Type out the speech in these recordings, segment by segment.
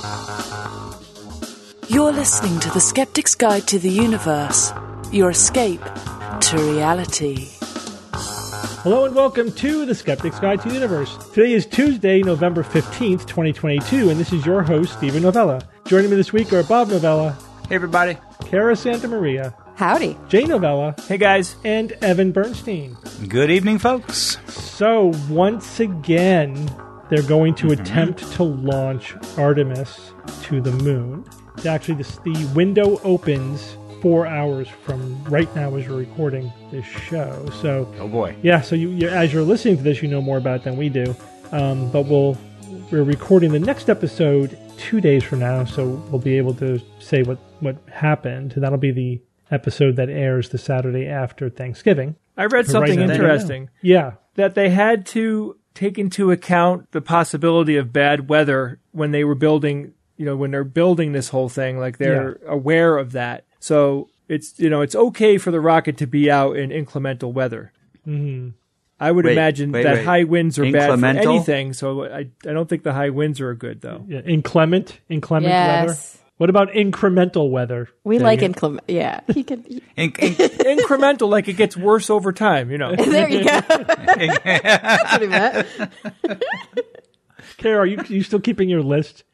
You're listening to The Skeptic's Guide to the Universe, your escape to reality. Hello and welcome to The Skeptic's Guide to the Universe. Today is Tuesday, November 15th, 2022, and this is your host, Stephen Novella. Joining me this week are Bob Novella. Hey, everybody. Kara Santa Maria. Howdy. Jay Novella. Hey, guys. And Evan Bernstein. Good evening, folks. So, once again, they're going to attempt to launch Artemis to the moon. Actually, the window opens 4 hours from right now as we're recording this show. So, oh boy, yeah. So you as you're listening to this, you know more about it than we do. But we're recording the next episode 2 days from now, so we'll be able to say what happened. That'll be the episode that airs the Saturday after Thanksgiving. I read something interesting. Yeah, that they had to take into account the possibility of bad weather when they were building. You know, when they're building this whole thing, like they're aware of that. So it's okay for the rocket to be out in incremental weather. Mm-hmm. I would imagine that high winds are bad for anything. So I don't think the high winds are good though. Yeah, inclement weather. What about incremental weather? We like inclement. Yeah, he can. Incremental, like it gets worse over time. You know. There you go. That's what he meant. Kara, are you still keeping your list?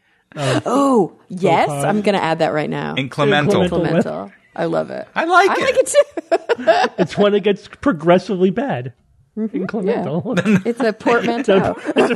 Yes. I'm going to add that right now. Incremental. I love it. I like it too. It's when it gets progressively bad. Mm-hmm. Incremental. Yeah. It's a portmanteau. It's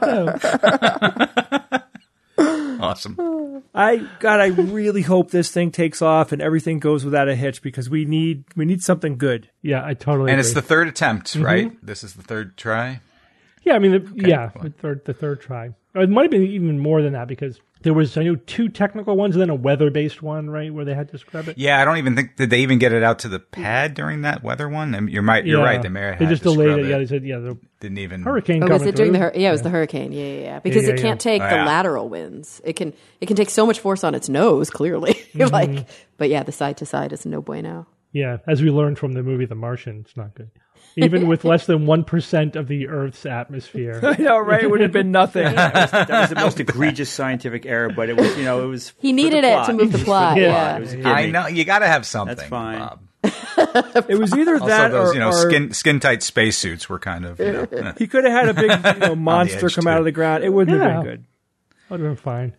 a portmanteau. Awesome. I really hope this thing takes off and everything goes without a hitch because we need something good. Yeah, I totally agree. And it's the third attempt, right? This is the third try? Yeah, I mean, the third try. It might have been even more than that because there was, I know, 2 technical ones and then a weather-based one, right, where they had to scrub it. Yeah, I don't even think, did they even get it out to the pad during that weather one? You're right, they may have had just to delayed it. it. Yeah, they said, the didn't even. Hurricane was it during it was the hurricane, yeah. Because it can't take the lateral winds. It can take so much force on its nose, clearly. But yeah, the side to side is no bueno. Yeah, as we learned from the movie The Martian, it's not good. Even with less than 1% of the Earth's atmosphere. I know, right? It would have been nothing. That was the most egregious scientific error, but it was, it was. He needed it to move the plot. Yeah. I know, you got to have something. That's fine. Bob. It was either that also those, or skin tight spacesuits were kind of. He could have had a big monster come out of the ground. It wouldn't have been good. That would have been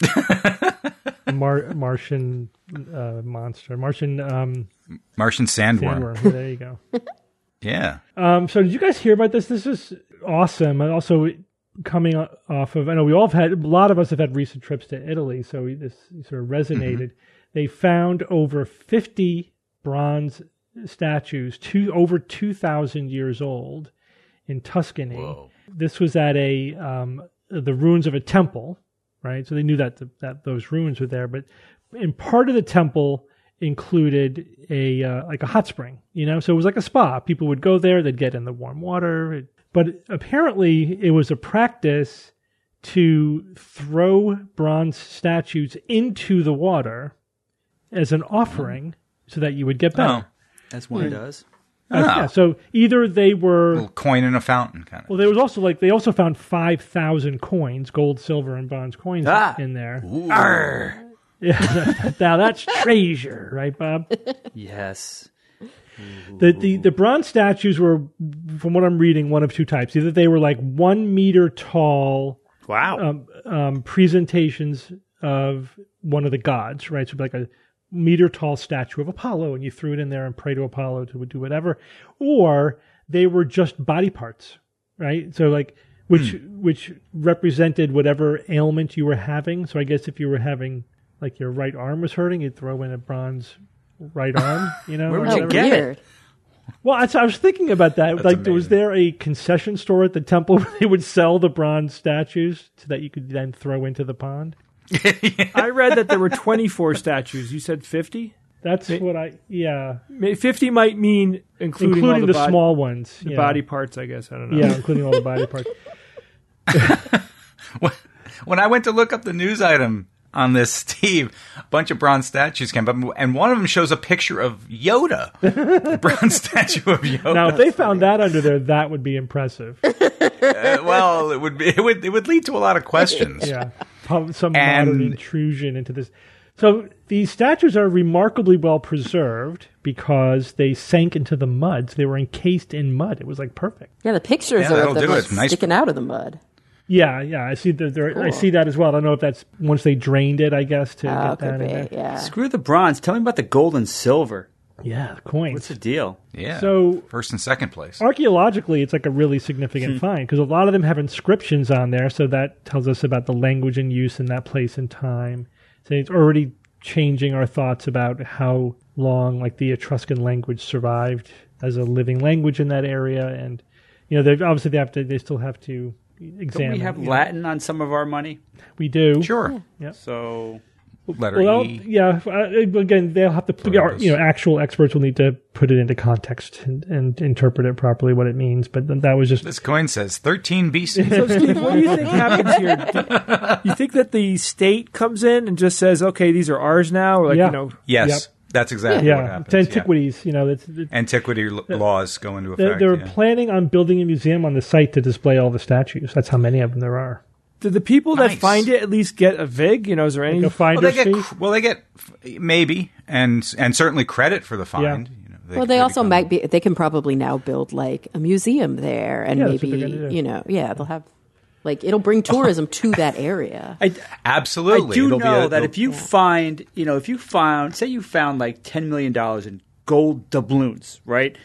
fine. Martian monster. Martian sandworm. There you go. Yeah. So did you guys hear about this? This is awesome. And also coming off of, I know a lot of us have had recent trips to Italy, so this sort of resonated. Mm-hmm. They found over 50 bronze statues, over 2,000 years old in Tuscany. Whoa. This was at the ruins of a temple, right? So they knew that those ruins were there, but in part of the temple included a hot spring, so it was like a spa. People would go there, they'd get in the warm water, but apparently it was a practice to throw bronze statues into the water as an offering so that you would get better. As one does. Yeah, so either they were a little coin in a fountain kind of. Well, there was also they also found 5,000 coins, gold, silver, and bronze coins in there. Yeah, now that's treasure, right, Bob? Yes. The bronze statues were, from what I'm reading, one of 2 types. Either they were like 1 meter tall, presentations of one of the gods, right? So like a meter tall statue of Apollo, and you threw it in there and pray to Apollo to do whatever, or they were just body parts, right? So like which represented whatever ailment you were having. So I guess if you were having, like, your right arm was hurting, you'd throw in a bronze right arm, Where would you get it? Well, I was thinking about that. That's like, amazing. Was there a concession store at the temple where they would sell the bronze statues so that you could then throw into the pond? I read that there were 24 statues. You said 50? That's what 50 might mean including all the small ones. The body parts, I guess. I don't know. Yeah, including all the body parts. When I went to look up the news item on this, Steve, a bunch of bronze statues came up, and one of them shows a picture of Yoda, a bronze statue of Yoda. Now, if they found that under there, that would be impressive. Well, it would lead to a lot of questions. Yeah. some modern intrusion into this. So these statues are remarkably well preserved because they sank into the mud. So they were encased in mud. It was like perfect. Yeah, the pictures are of them like sticking out of the mud. Yeah, I see cool. I see that as well. I don't know if that's once they drained it, I guess, to get that in there. Yeah. Screw the bronze. Tell me about the gold and silver. Yeah, the coins. What's the deal? Yeah. So first and second place. Archaeologically, it's like a really significant find because a lot of them have inscriptions on there. So that tells us about the language in use in that place and time. So it's already changing our thoughts about how long, like, the Etruscan language survived as a living language in that area. And they still have to examine. Don't we have Latin on some of our money? We do. Sure. Yeah. So letter E. Yeah. Again, they'll have to. Actual experts will need to put it into context and interpret it properly what it means. But that was just this coin says 13 BC. So, Steve, what do you think happens here? You think that the state comes in and just says, "Okay, these are ours now"? Or Yes. Yep. That's exactly what happens. It's antiquities. Antiquity laws go into effect. They're planning on building a museum on the site to display all the statues. That's how many of them there are. Do the people that find it at least get a vig? Is there any? Like a finder's fee? They get maybe and certainly credit for the find. Yeah. They also might be. They can probably now build like a museum there, and maybe they'll have it'll bring tourism to that area. Absolutely, I do know that if you found like $10 million in gold doubloons, right?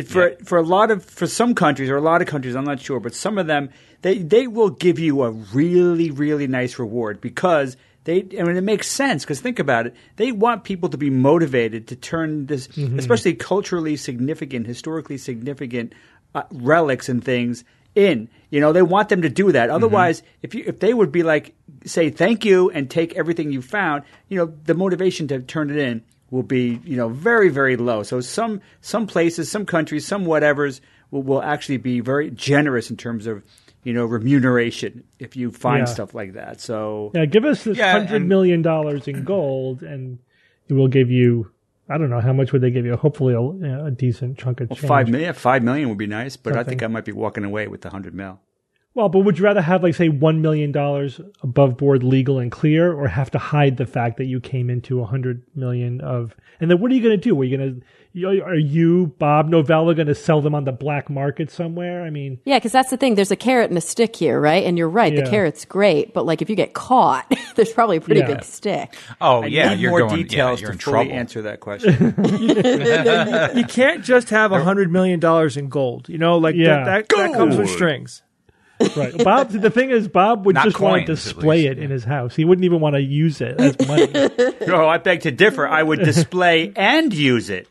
For some countries or a lot of countries, I'm not sure, but some of them they will give you a really, really nice reward because it makes sense because think about it. They want people to be motivated to turn this, especially culturally significant, historically significant relics and things in. They want them to do that. Otherwise, if they would be like, say thank you and take everything you found, the motivation to turn it in will be, very, very low. So some places, some countries, some whatevers will actually be very generous in terms of, remuneration if you find stuff like that. So give us this $100 million in gold, and it will give you. I don't know how much would they give you. Hopefully, a decent chunk of change. $5 million would be nice, but I think I might be walking away with the $100 million. Well, but would you rather have, say, $1 million above board, legal and clear, or have to hide the fact that you came into $100 million of? And then what are you going to do? Are you, Bob Novella, going to sell them on the black market somewhere? I mean, yeah, because that's the thing. There's a carrot and a stick here, right? And you're right. The carrot's great, but if you get caught, there's probably a pretty big stick. Oh yeah, you're more details to fully answer that question. You can't just have $100 million in gold. That comes with strings. Right. Bob, the thing is, Bob would just want to display it in his house. He wouldn't even want to use it as money. No, I beg to differ. I would display and use it.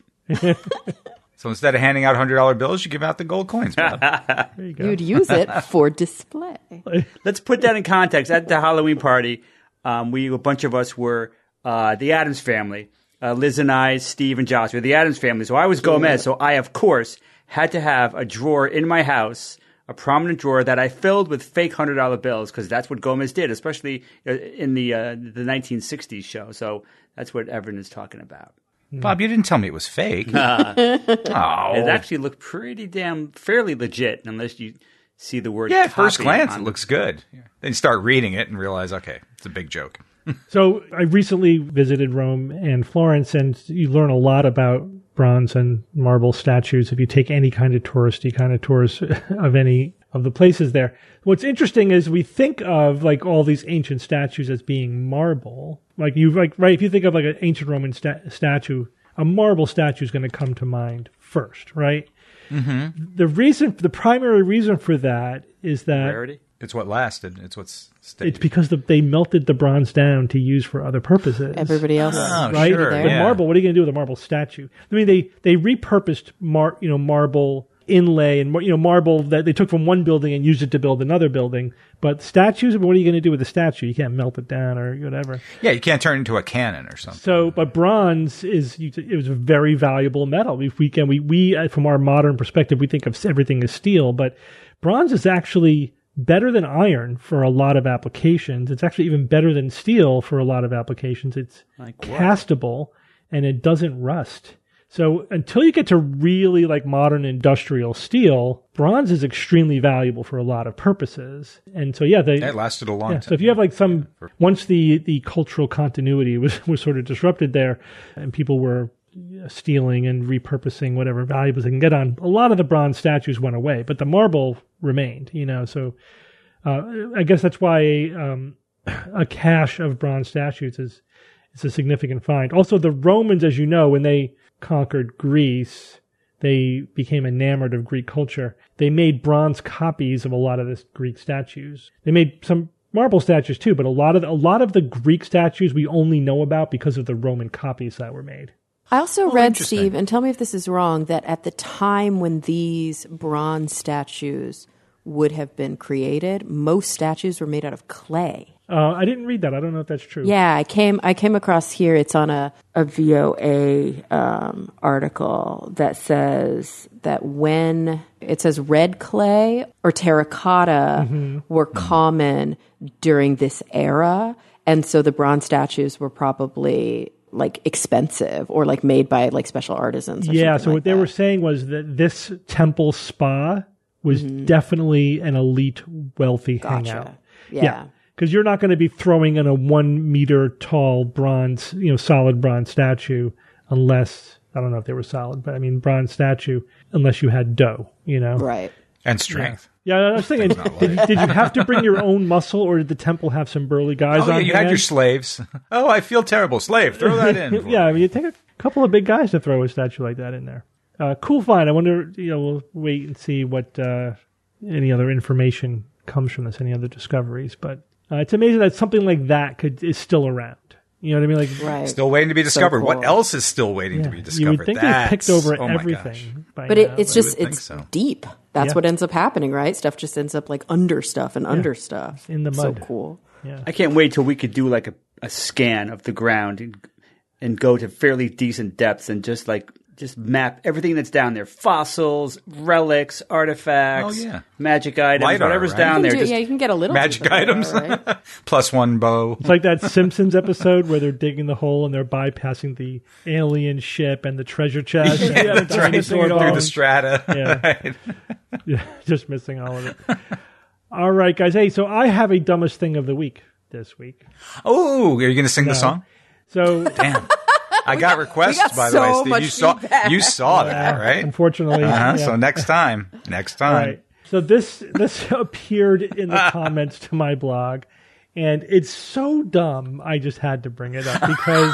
So instead of handing out $100 bills, you give out the gold coins, Bob. There you go. You'd use it for display. Let's put that in context. At the Halloween party, a bunch of us were the Addams family. Liz and I, Steve and Josh were the Addams family. So I was Gomez. So I, of course, had to have a drawer in my house, a prominent drawer that I filled with fake $100 bills because that's what Gomez did, especially in the 1960s show. So that's what Evan is talking about. Bob, you didn't tell me it was fake. It actually looked fairly legit, unless you see the word. Yeah, at first glance, it looks good. Then you start reading it and realize, okay, it's a big joke. So I recently visited Rome and Florence, and you learn a lot about bronze and marble statues if you take any kind of touristy kind of tours of any of the places there. What's interesting is we think of all these ancient statues as being marble. If you think of an ancient Roman statue, a marble statue is going to come to mind first, right? Mm-hmm. The primary reason for that is that rarity. It's what lasted. It's what's stayed. It's because they melted the bronze down to use for other purposes. Everybody else, right? Sure, But marble, what are you going to do with a marble statue? I mean, they repurposed marble inlay and marble that they took from one building and used it to build another building. But statues, what are you going to do with a statue? You can't melt it down or whatever. Yeah, you can't turn it into a cannon or something. So, but bronze it was a very valuable metal. We from our modern perspective, we think of everything as steel, but bronze is actually better than iron for a lot of applications. It's actually even better than steel for a lot of applications. It's castable and it doesn't rust. So until you get to really like modern industrial steel, bronze is extremely valuable for a lot of purposes. And so, it lasted a long time. So if you have like once the cultural continuity was sort of disrupted there and people were stealing and repurposing whatever valuables they can get on, a lot of the bronze statues went away, but the marble remained, so I guess that's why a cache of bronze statues is a significant find. Also, the Romans, as you know, when they conquered Greece, they became enamored of Greek culture. They made bronze copies of a lot of the Greek statues. They made some marble statues too, but a lot of the Greek statues we only know about because of the Roman copies that were made. I also read, Steve, and tell me if this is wrong, that at the time when these bronze statues would have been created, most statues were made out of clay. I didn't read that. I don't know if that's true. Yeah, I came across here. It's on a VOA article that says that when it says red clay or terracotta were common during this era, and so the bronze statues were probably like expensive or like made by like special artisans. Yeah. So what they were saying was that this temple spa was definitely an elite, wealthy hangout. Yeah. Because you're not going to be throwing in a 1 meter tall bronze, solid bronze statue unless, I don't know if they were solid, but I mean bronze statue, unless you had dough, Right. And strength. Yeah, I was thinking, did you have to bring your own muscle, or did the temple have some burly guys on hand? You had your slaves. Oh, I feel terrible. Slave, throw that in. Yeah, I mean, you take a couple of big guys to throw a statue like that in there. Cool find. I wonder, we'll wait and see what any other information comes from this, any other discoveries. But it's amazing that something like that is still around. You know what I mean? Like, right. Still waiting to be discovered. So cool. What else is still waiting to be discovered? You would think they picked over everything. But it's just, it's deep. That's what ends up happening, right? Stuff just ends up like under stuff and under stuff. In the mud. So cool. Yeah. I can't wait till we could do like a scan of the ground and go to fairly decent depths and just map everything that's down there. Fossils, relics, artifacts, magic items, LiDAR, whatever's right? down there. You can get a little magic items. LiDAR, right? +1 bow. It's like that Simpsons episode where they're digging the hole and they're bypassing the alien ship and the treasure chest. That's right. Through the strata. Yeah. Right. Yeah, just missing all of it. All right, guys. Hey, so I have a dumbest thing of the week this week. Oh, are you going to sing the song? So Damn. I got requests, by the way, Steve. You saw that, right? Unfortunately. So next time. All right. So this appeared in the comments to my blog, and it's so dumb, I just had to bring it up because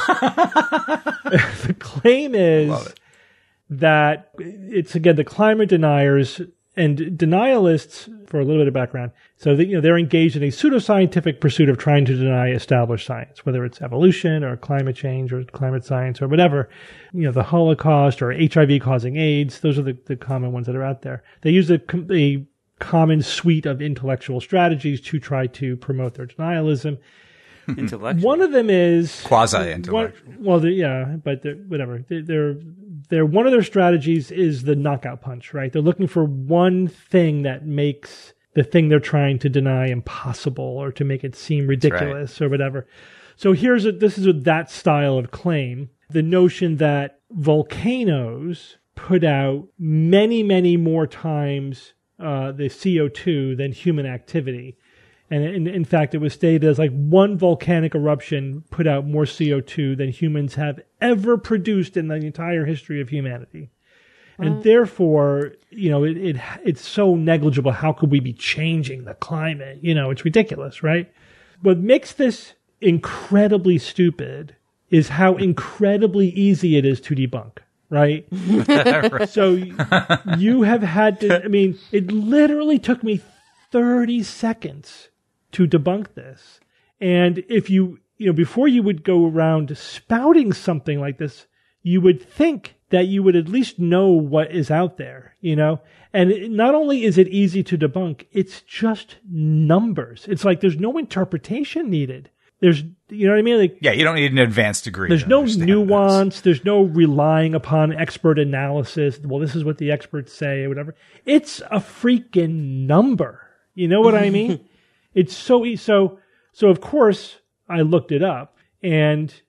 the claim is that it's, again, the climate deniers and denialists, for a little bit of background, so that, they're engaged in a pseudoscientific pursuit of trying to deny established science, whether it's evolution or climate change or climate science or whatever, the Holocaust or HIV causing AIDS. Those are the common ones that are out there. They use a common suite of intellectual strategies to try to promote their denialism. Intellectual. One of them is quasi-intellectual. Whatever. They're one of their strategies is the knockout punch, right? They're looking for one thing that makes the thing they're trying to deny impossible, or to make it seem ridiculous, or whatever. So this is that style of claim: the notion that volcanoes put out many, many more times the CO2 than human activity. And in fact, it was stated as like one volcanic eruption put out more CO2 than humans have ever produced in the entire history of humanity. And therefore, it's so negligible. How could we be changing the climate? It's ridiculous, right? What makes this incredibly stupid is how incredibly easy it is to debunk, right? So you have had to, it literally took me 30 seconds to debunk this. And if before you would go around spouting something like this, you would think that you would at least know what is out there, And not only is it easy to debunk, it's just numbers. It's like there's no interpretation needed. There's, you know what I mean? Like, you don't need an advanced degree. There's no nuance. There's no relying upon expert analysis. Well, this is what the experts say or whatever. It's a freaking number. You know what I mean? It's so easy. So of course I looked it up, and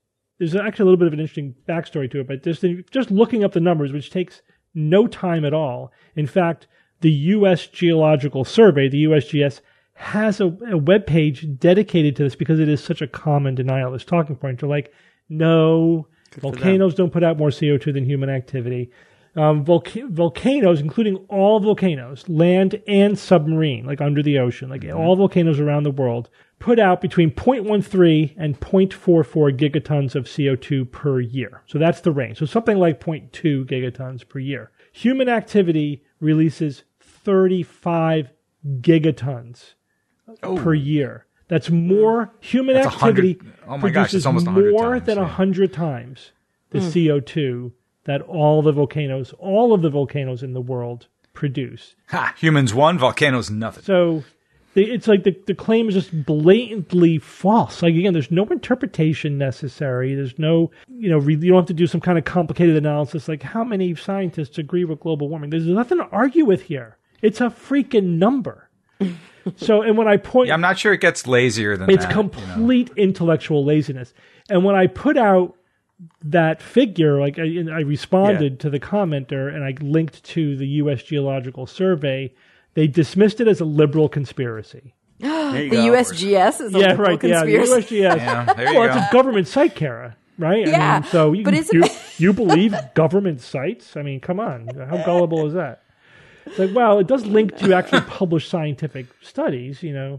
there's actually a little bit of an interesting backstory to it, but just looking up the numbers, which takes no time at all. In fact, the U.S. Geological Survey, the USGS, has a webpage dedicated to this because it is such a common denial. This talking point. They're like, no, volcanoes don't put out more CO2 than human activity. Volcanoes, including all volcanoes, land and submarine, like under the ocean, like all volcanoes around the world, put out between 0.13 and 0.44 gigatons of CO2 per year. So that's the range. So something like 0.2 gigatons per year. Human activity releases 35 gigatons per year. That's more. Human activity produces almost more than 100 times the CO2 that all of the volcanoes in the world produce. Ha! Humans one, volcanoes nothing. So it's like the claim is just blatantly false. Like, again, there's no interpretation necessary. There's no, you don't have to do some kind of complicated analysis like how many scientists agree with global warming. There's nothing to argue with here. It's a freaking number. So, and when I point... I'm not sure it gets lazier than it's that. It's complete intellectual laziness. And when I put out that figure, like I responded to the commenter and I linked to the U.S. Geological Survey, they dismissed it as a liberal conspiracy. The USGS is a liberal conspiracy. Yeah, the USGS. Yeah, there you Well, go. it's a government site, Kara, right? Yeah, I mean, so but you believe government sites? I mean, come on. How gullible is that? It's like, well, it does link to actually published scientific studies, Yeah.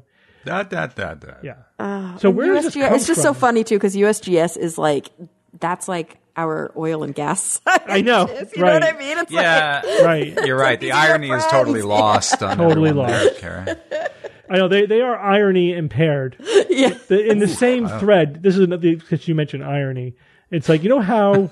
So where does this come It's just from? so funny, too, because USGS is like, that's like our oil and gas. I know. You know what I mean? It's Right. You're right. The irony is totally lost on Totally everyone lost. there, Kara. I know they are irony impaired. Yeah. In the same thread, this is another because you mentioned irony. It's like, how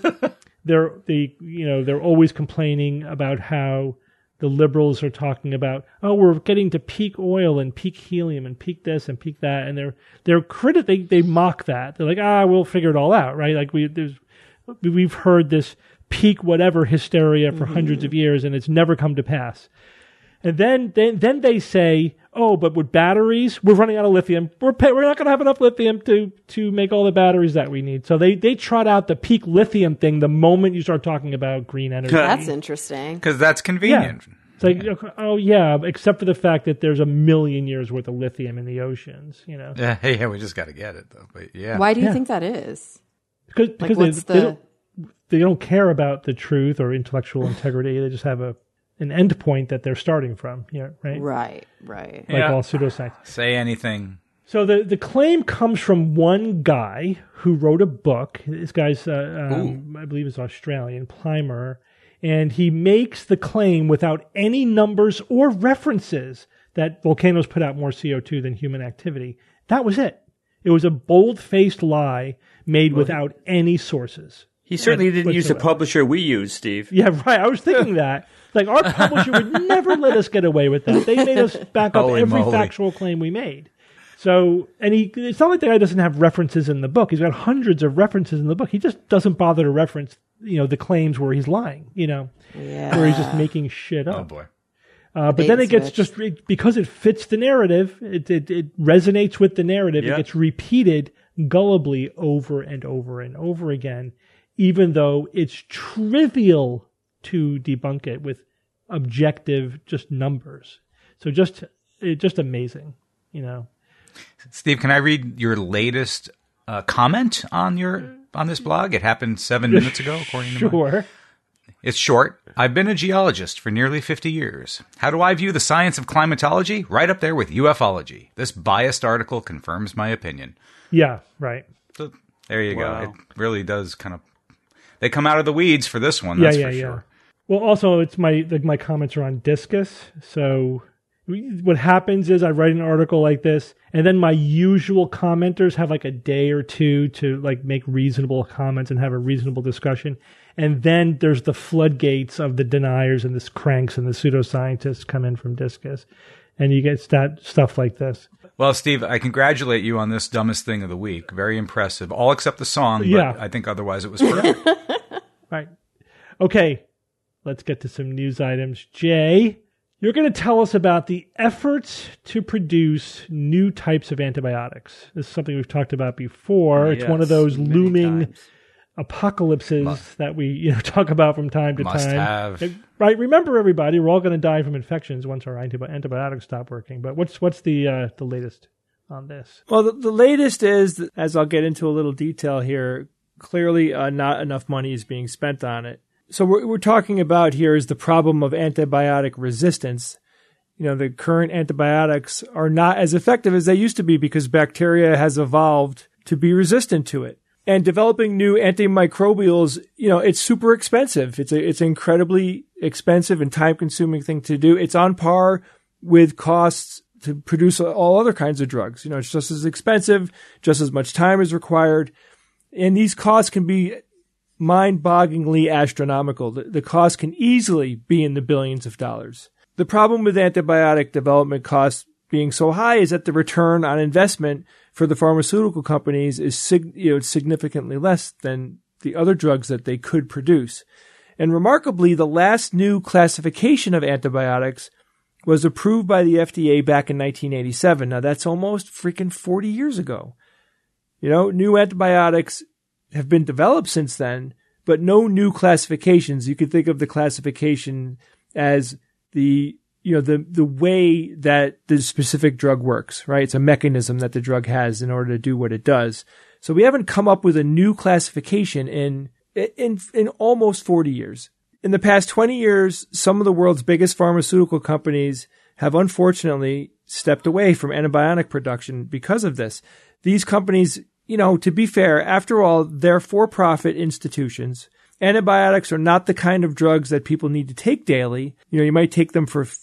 they're always complaining about how the liberals are talking about, oh, we're getting to peak oil and peak helium and peak this and peak that, and they mock that. They're like, we'll figure it all out, right? Like we've heard this peak whatever hysteria for hundreds of years, and it's never come to pass. And then they say, oh, but with batteries, we're running out of lithium. We're not going to have enough lithium to make all the batteries that we need. So they trot out the peak lithium thing the moment you start talking about green energy. That's interesting. Because that's convenient. Yeah. It's like, oh yeah, except for the fact that there's 1 million years worth of lithium in the oceans. Yeah, we just got to get it though. But yeah, Why do you think that is? Because they don't care about the truth or intellectual integrity. They just have an end point that they're starting from. Yeah, right. Right. Like all pseudoscience. Say anything. So the claim comes from one guy who wrote a book. This guy's, I believe, is Australian, Plimer, and he makes the claim without any numbers or references that volcanoes put out more CO2 than human activity. That was it. It was a bold-faced lie made without any sources. He certainly didn't use the publisher we use, Steve. Yeah, right. I was thinking that. Like, our publisher would never let us get away with that. They made us back up every factual claim we made. So, and it's not like the guy doesn't have references in the book. He's got hundreds of references in the book. He just doesn't bother to reference, the claims where he's lying, where he's just making shit up. Oh, boy. But then it gets because it fits the narrative, it resonates with the narrative. It gets repeated gullibly over and over and over again, even though it's trivial to debunk it with objective just numbers. So just amazing, Steve, can I read your latest comment on this blog? It happened 7 minutes ago, according to Sure. It's short. I've been a geologist for nearly 50 years. How do I view the science of climatology? Right up there with ufology. This biased article confirms my opinion. Yeah, right. So there you go. It really does kind of... They come out of the weeds for this one, that's for sure. Well, also, it's my comments are on Discus. So what happens is I write an article like this, and then my usual commenters have like a day or two to like make reasonable comments and have a reasonable discussion. And then there's the floodgates of the deniers and the cranks and the pseudoscientists come in from Discus. And you get stuff like this. Well, Steve, I congratulate you on this dumbest thing of the week. Very impressive. All except the song, but I think otherwise it was perfect. Right. Okay, let's get to some news items. Jay, you're going to tell us about the efforts to produce new types of antibiotics. This is something we've talked about before. It's one of those looming apocalypses that we talk about from time to Must time. have. Right. Remember, everybody, we're all going to die from infections once our antibiotics stop working. But what's the latest on this? Well, the latest is, as I'll get into a little detail here, clearly not enough money is being spent on it. So what we're talking about here is the problem of antibiotic resistance. The current antibiotics are not as effective as they used to be because bacteria has evolved to be resistant to it. And developing new antimicrobials, it's super expensive. It's an incredibly expensive and time-consuming thing to do. It's on par with costs to produce all other kinds of drugs. It's just as expensive, just as much time is required. And these costs can be mind-bogglingly astronomical. The cost can easily be in the billions of dollars. The problem with antibiotic development costs being so high is that the return on investment for the pharmaceutical companies is significantly less than the other drugs that they could produce. And remarkably, the last new classification of antibiotics was approved by the FDA back in 1987. Now, that's almost freaking 40 years ago. New antibiotics have been developed since then, but no new classifications. You could think of the classification as the way that the specific drug works, right? It's a mechanism that the drug has in order to do what it does. So we haven't come up with a new classification in almost 40 years. In the past 20 years, some of the world's biggest pharmaceutical companies have unfortunately stepped away from antibiotic production because of this. These companies, to be fair, after all, they're for-profit institutions. Antibiotics are not the kind of drugs that people need to take daily. You might take them for,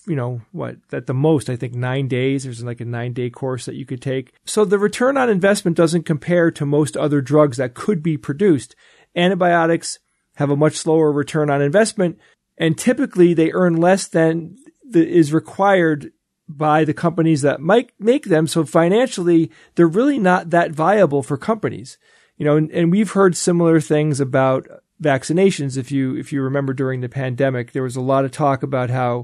at the most, I think 9 days. There's like a 9-day course that you could take. So the return on investment doesn't compare to most other drugs that could be produced. Antibiotics have a much slower return on investment, and typically they earn less than is required by the companies that might make them. So financially, they're really not that viable for companies. And we've heard similar things about vaccinations. If you remember during the pandemic, there was a lot of talk about how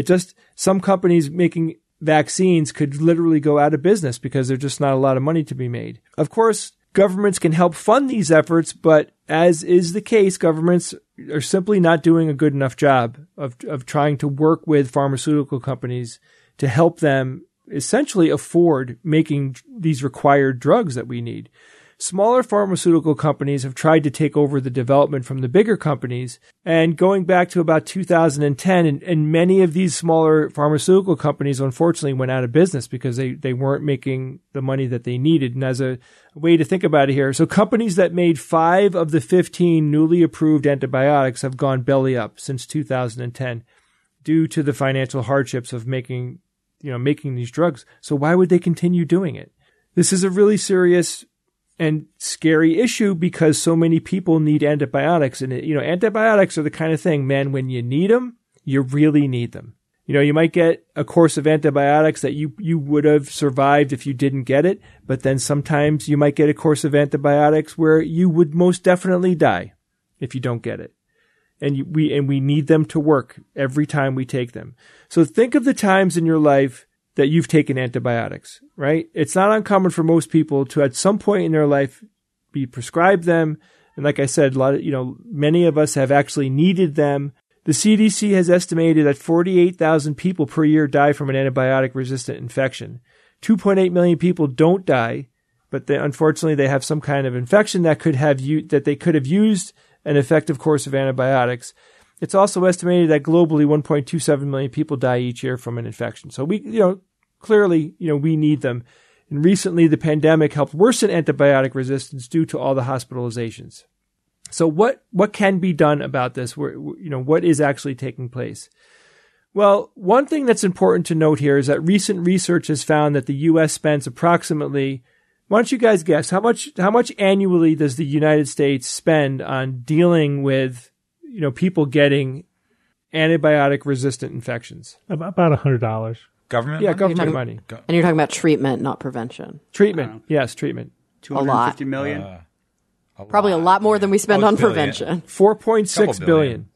some companies making vaccines could literally go out of business because there's just not a lot of money to be made. Of course, governments can help fund these efforts, but as is the case, governments are simply not doing a good enough job of trying to work with pharmaceutical companies to help them essentially afford making these required drugs that we need. Smaller pharmaceutical companies have tried to take over the development from the bigger companies. And going back to about 2010, and many of these smaller pharmaceutical companies unfortunately went out of business because they weren't making the money that they needed. And as a way to think about it here, so companies that made 5 of the 15 newly approved antibiotics have gone belly up since 2010 due to the financial hardships of making these drugs. So why would they continue doing it? This is a really serious and scary issue because so many people need antibiotics. And, antibiotics are the kind of thing, man, when you need them, you really need them. You might get a course of antibiotics that you would have survived if you didn't get it. But then sometimes you might get a course of antibiotics where you would most definitely die if you don't get it. And we need them to work every time we take them. So think of the times in your life that you've taken antibiotics, right? It's not uncommon for most people to at some point in their life be prescribed them. And like I said, many of us have actually needed them. The CDC has estimated that 48,000 people per year die from an antibiotic resistant infection. 2.8 million people don't die, but unfortunately they have some kind of infection that they could have used an effective course of antibiotics. It's also estimated that globally 1.27 million people die each year from an infection. So clearly, we need them. And recently the pandemic helped worsen antibiotic resistance due to all the hospitalizations. So what can be done about this? What is actually taking place? Well, one thing that's important to note here is that recent research has found that the U.S. spends approximately, why don't you guys guess, how much annually does the United States spend on dealing with people getting antibiotic-resistant infections? About $100. Government? Yeah, money? government money. And you're talking about treatment, not prevention. Treatment. Yes, treatment. 250 million. Probably a lot more than we spend on billion. prevention. 4.6 billion.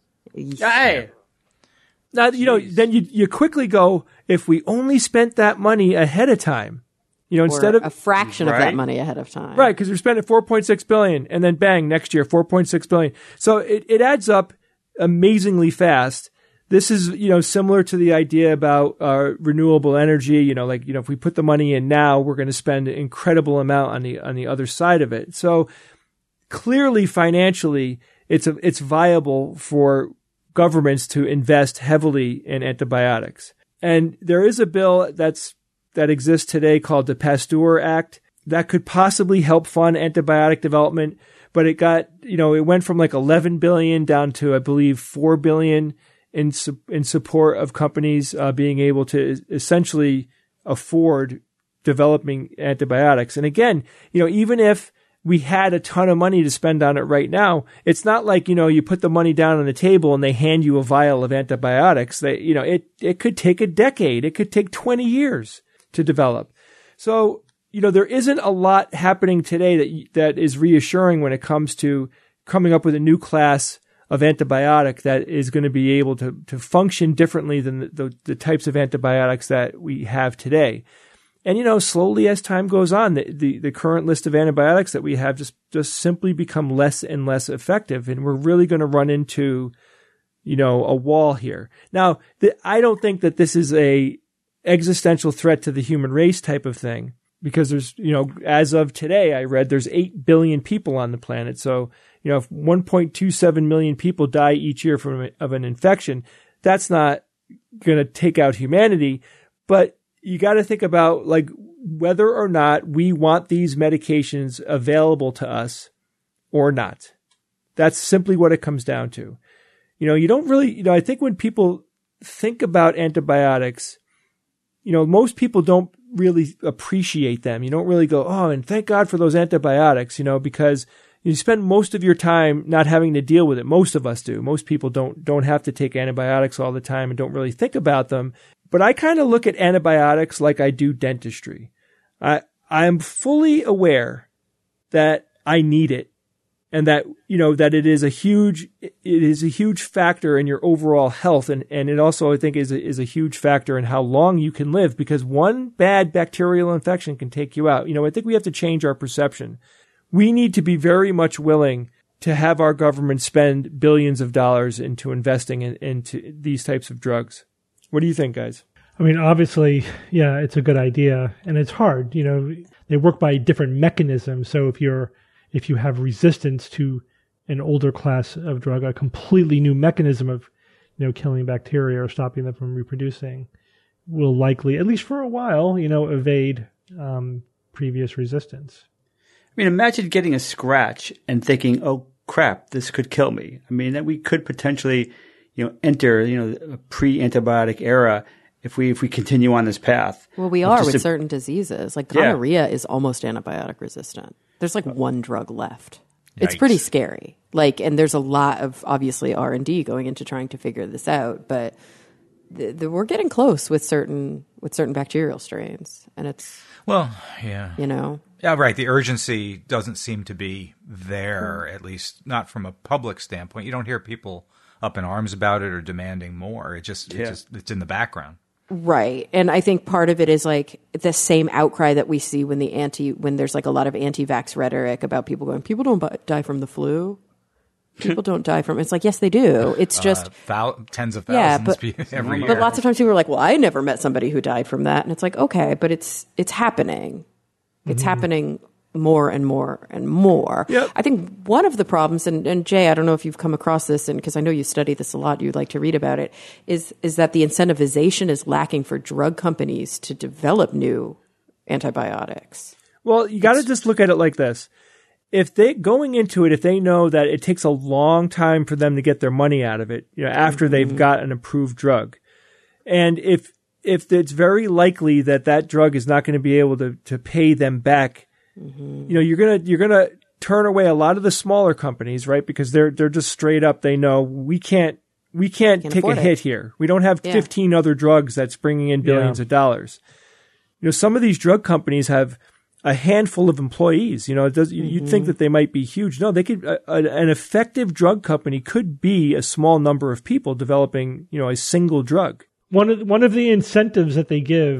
Hey, Now, then you quickly go, if we only spent that money ahead of time, instead of a fraction of Right. that money ahead of time. right, because you're spending $4.6 billion, and then bang, next year $4.6 billion. So it adds up amazingly fast. This is similar to the idea about renewable energy. If we put the money in now, we're going to spend an incredible amount on the other side of it. So clearly, financially, it's viable for governments to invest heavily in antibiotics. And there is a bill that exists today called the Pasteur Act that could possibly help fund antibiotic development, but it went from like 11 billion down to, I believe, 4 billion in support of companies being able to essentially afford developing antibiotics. And again, even if we had a ton of money to spend on it right now, it's not like, you put the money down on the table and they hand you a vial of antibiotics. It could take a decade. It could take 20 years to develop. So, there isn't a lot happening today that is reassuring when it comes to coming up with a new class of antibiotic that is going to be able to function differently than the types of antibiotics that we have today. And, slowly as time goes on, the current list of antibiotics that we have just simply become less and less effective. And we're really going to run into, a wall here. Now, I don't think that this is a existential threat to the human race type of thing, because there's, as of today, I read there's 8 billion people on the planet. So, if 1.27 million people die each year of an infection, that's not going to take out humanity. But you got to think about whether or not we want these medications available to us or not. That's simply what it comes down to. You don't really, I think when people think about antibiotics, most people don't really appreciate them. You don't really go, oh, and thank God for those antibiotics, because you spend most of your time not having to deal with it. Most of us do. Most people don't have to take antibiotics all the time and don't really think about them. But I kind of look at antibiotics like I do dentistry. I am fully aware that I need it, and that that it is a huge factor in your overall health, and it also, I think, is a huge factor in how long you can live, because one bad bacterial infection can take you out. I think we have to change our perception. We need to be very much willing to have our government spend billions of dollars into investing into these types of drugs. What do you think, guys? I mean, obviously, yeah, it's a good idea, and it's hard. They work by different mechanisms. So if you have resistance to an older class of drug, a completely new mechanism of, killing bacteria or stopping them from reproducing, will likely, at least for a while, evade previous resistance. I mean, imagine getting a scratch and thinking, oh, crap, this could kill me. I mean, that we could potentially, enter, a pre-antibiotic era if we continue on this path. Well, we are with certain diseases. Like gonorrhea is almost antibiotic resistant. There's one drug left. Yikes. It's pretty scary. And there's a lot of, obviously, R&D going into trying to figure this out. But we're getting close with certain bacterial strains. And it's... Well, yeah. Yeah, right. The urgency doesn't seem to be there, at least not from a public standpoint. You don't hear people up in arms about it or demanding more. It's in the background. Right. And I think part of it is the same outcry that we see when there's a lot of anti-vax rhetoric about people going, people don't die from the flu. People don't die from it's yes, they do. It's just tens of thousands every year. But lots of times people are like, well, I never met somebody who died from that. And it's okay, but it's happening. It's happening more and more and more. Yep. I think one of the problems, and Jay, I don't know if you've come across this, and because I know you study this a lot, you'd like to read about it, is that the incentivization is lacking for drug companies to develop new antibiotics. Well, you got to just look at it like this. If they know that it takes a long time for them to get their money out of it, after they've got an approved drug, and if it's very likely that drug is not going to be able to pay them back, you're gonna turn away a lot of the smaller companies, right? Because they're just straight up. They know we can't take a hit here. We don't have 15 other drugs that's bringing in billions of dollars. Some of these drug companies have a handful of employees. You'd think that they might be huge. No, they could. An effective drug company could be a small number of people developing, a single drug. One of the incentives that they give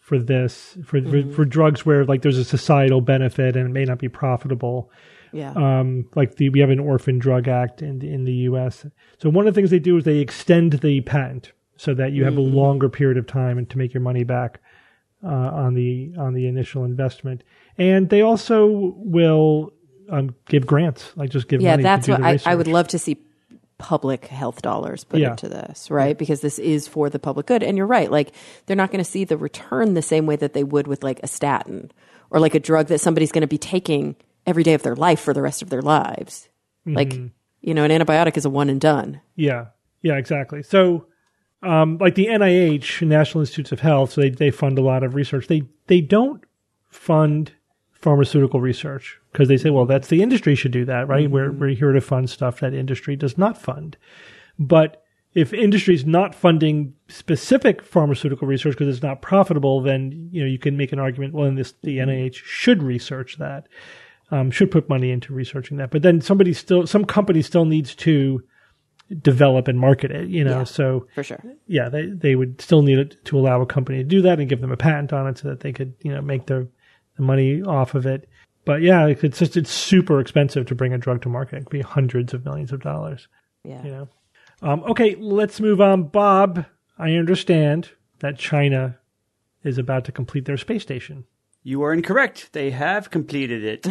for this, for drugs where like there's a societal benefit and it may not be profitable. Yeah. We have an Orphan Drug Act in the U.S. So one of the things they do is they extend the patent so that you have a longer period of time and to make your money back on the initial investment. And they also will give grants, like just give money. Yeah, that's to do what the I would love to see. Public health dollars put into this, right? Because this is for the public good. And you're right, like they're not going to see the return the same way that they would with like a statin or like a drug that somebody's going to be taking every day of their life for the rest of their lives. Like, an antibiotic is a one and done. Yeah, exactly. So like the NIH, National Institutes of Health, so they fund a lot of research. They don't fund pharmaceutical research because they say, well, that's the industry should do that, right? We're here to fund stuff that industry does not fund. But if industry is not funding specific pharmaceutical research because it's not profitable, then you can make an argument. Well, the NIH should research that, should put money into researching that. But then some company still needs to develop and market it, Yeah, so for sure. Yeah, they would still need to allow a company to do that and give them a patent on it so that they could, make the money off of it. But yeah, it's super expensive to bring a drug to market. It could be hundreds of millions of dollars. Yeah. Okay, let's move on. Bob, I understand that China is about to complete their space station. You are incorrect. They have completed it.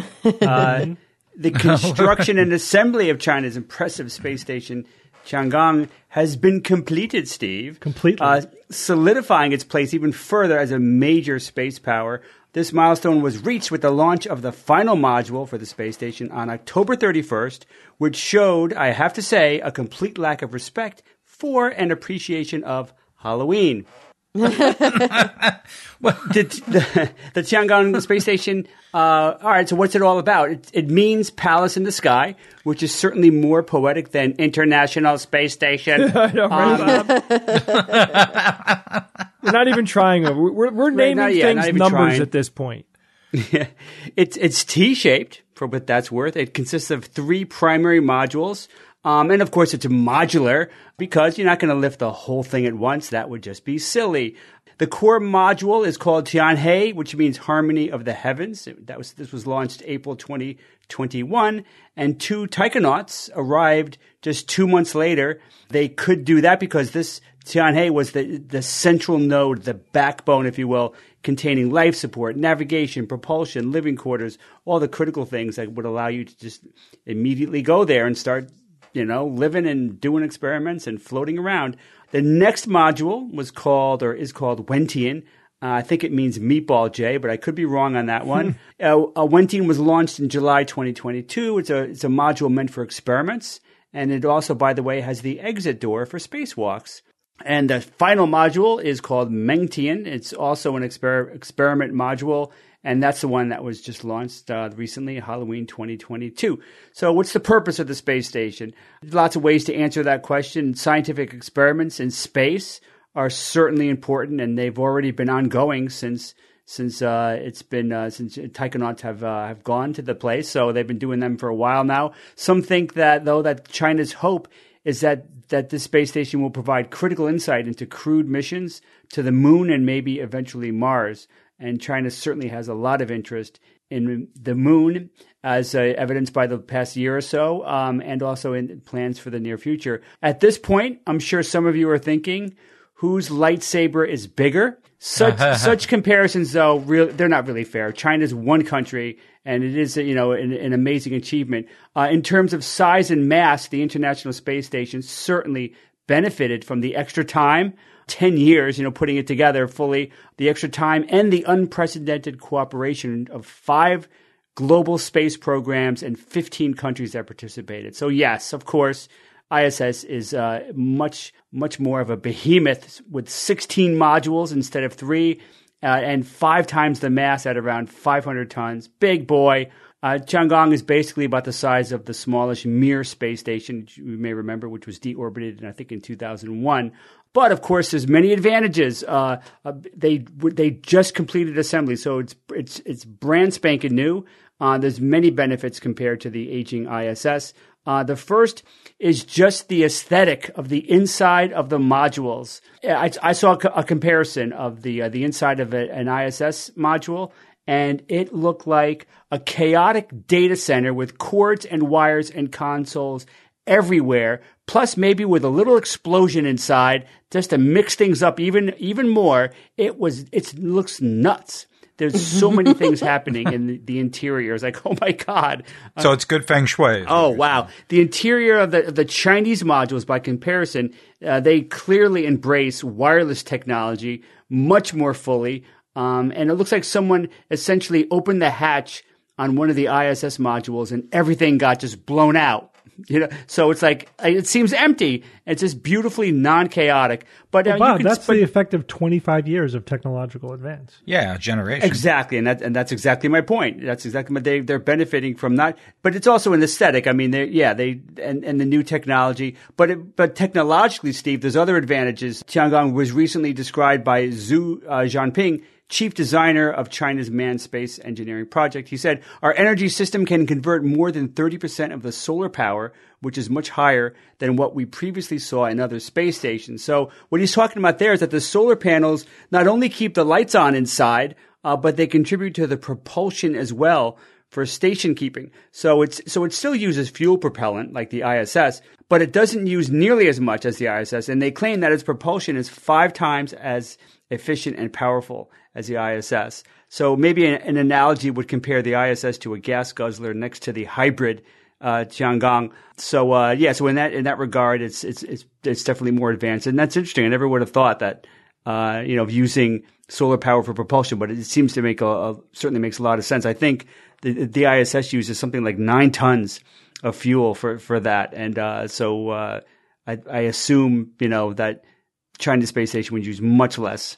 The construction and assembly of China's impressive space station, Tiangong, has been completed, Steve. Completely. Solidifying its place even further as a major space power. This milestone was reached with the launch of the final module for the space station on October 31st, which showed, I have to say, a complete lack of respect for and appreciation of Halloween. The Tiangong space station, all right, so what's it all about? It means palace in the sky, which is certainly more poetic than International Space Station. I know, right, Bob? We're not even trying. We're naming things numbers at this point. It's T-shaped, for what that's worth. It consists of 3 primary modules. And of course, it's modular because you're not going to lift the whole thing at once. That would just be silly. The core module is called Tianhe, which means Harmony of the Heavens. This was launched April 2021, and 2 taikonauts arrived just 2 months later. They could do that because this Tianhe was the central node, the backbone, if you will, containing life support, navigation, propulsion, living quarters, all the critical things that would allow you to just immediately go there and start living and doing experiments and floating around. The next module is called Wentian. I think it means meatball, Jay, but I could be wrong on that one. Wentian was launched in July 2022. It's a module meant for experiments. And it also, by the way, has the exit door for spacewalks. And the final module is called Mengtian. It's also an experiment module. And that's the one that was just launched recently, Halloween 2022. So what's the purpose of the space station? Lots of ways to answer that question. Scientific experiments in space are certainly important, and they've already been ongoing since taikonauts have gone to the place. So they've been doing them for a while now. Some think that China's hope is that this space station will provide critical insight into crewed missions to the moon and maybe eventually Mars. And China certainly has a lot of interest in the moon, as evidenced by the past year or so, and also in plans for the near future. At this point, I'm sure some of you are thinking, whose lightsaber is bigger? Such comparisons, though, they're not really fair. China's one country, and it is an amazing achievement. In terms of size and mass, the International Space Station certainly benefited from the extra time. 10 years, putting it together fully, the extra time and the unprecedented cooperation of 5 global space programs and 15 countries that participated. So yes, of course, ISS is much more of a behemoth with 16 modules instead of 3 and 5 times the mass at around 500 tons. Big boy. Tiangong is basically about the size of the smallish Mir space station, you may remember, which was deorbited, I think, in 2001. But of course, there's many advantages. They just completed assembly, so it's brand spanking new. There's many benefits compared to the aging ISS. The first is just the aesthetic of the inside of the modules. I saw a comparison of the inside of an ISS module, and it looked like a chaotic data center with cords and wires and consoles everywhere, plus maybe with a little explosion inside just to mix things up even more. It looks nuts. There's so many things happening in the interior. It's like, oh my God. So it's good feng shui. Oh, wow. The interior of the Chinese modules, by comparison, they clearly embrace wireless technology much more fully. And it looks like someone essentially opened the hatch on one of the ISS modules and everything got just blown out. So it's like, it seems empty. It's just beautifully non-chaotic. But Bob, that's the effect of 25 years of technological advance. Yeah, generation. Exactly, and that's exactly my point. That's exactly what they're benefiting from. Not, but it's also an aesthetic. I mean, and the new technology. But technologically, Steve, there's other advantages. Tiangong was recently described by Zhu Jianping, chief designer of China's manned space engineering project. He said, our energy system can convert more than 30% of the solar power, which is much higher than what we previously saw in other space stations. So what he's talking about there is that the solar panels not only keep the lights on inside, but they contribute to the propulsion as well for station keeping. So it still uses fuel propellant like the ISS, but it doesn't use nearly as much as the ISS. And they claim that its propulsion is 5 times as efficient and powerful as the ISS. So maybe an analogy would compare the ISS to a gas guzzler next to the hybrid Tiangong. So so in that regard, it's definitely more advanced, and that's interesting. I never would have thought that using solar power for propulsion, but it seems to make certainly makes a lot of sense. I think the ISS uses something like 9 tons of fuel for that, and I assume that China's space station would use much less.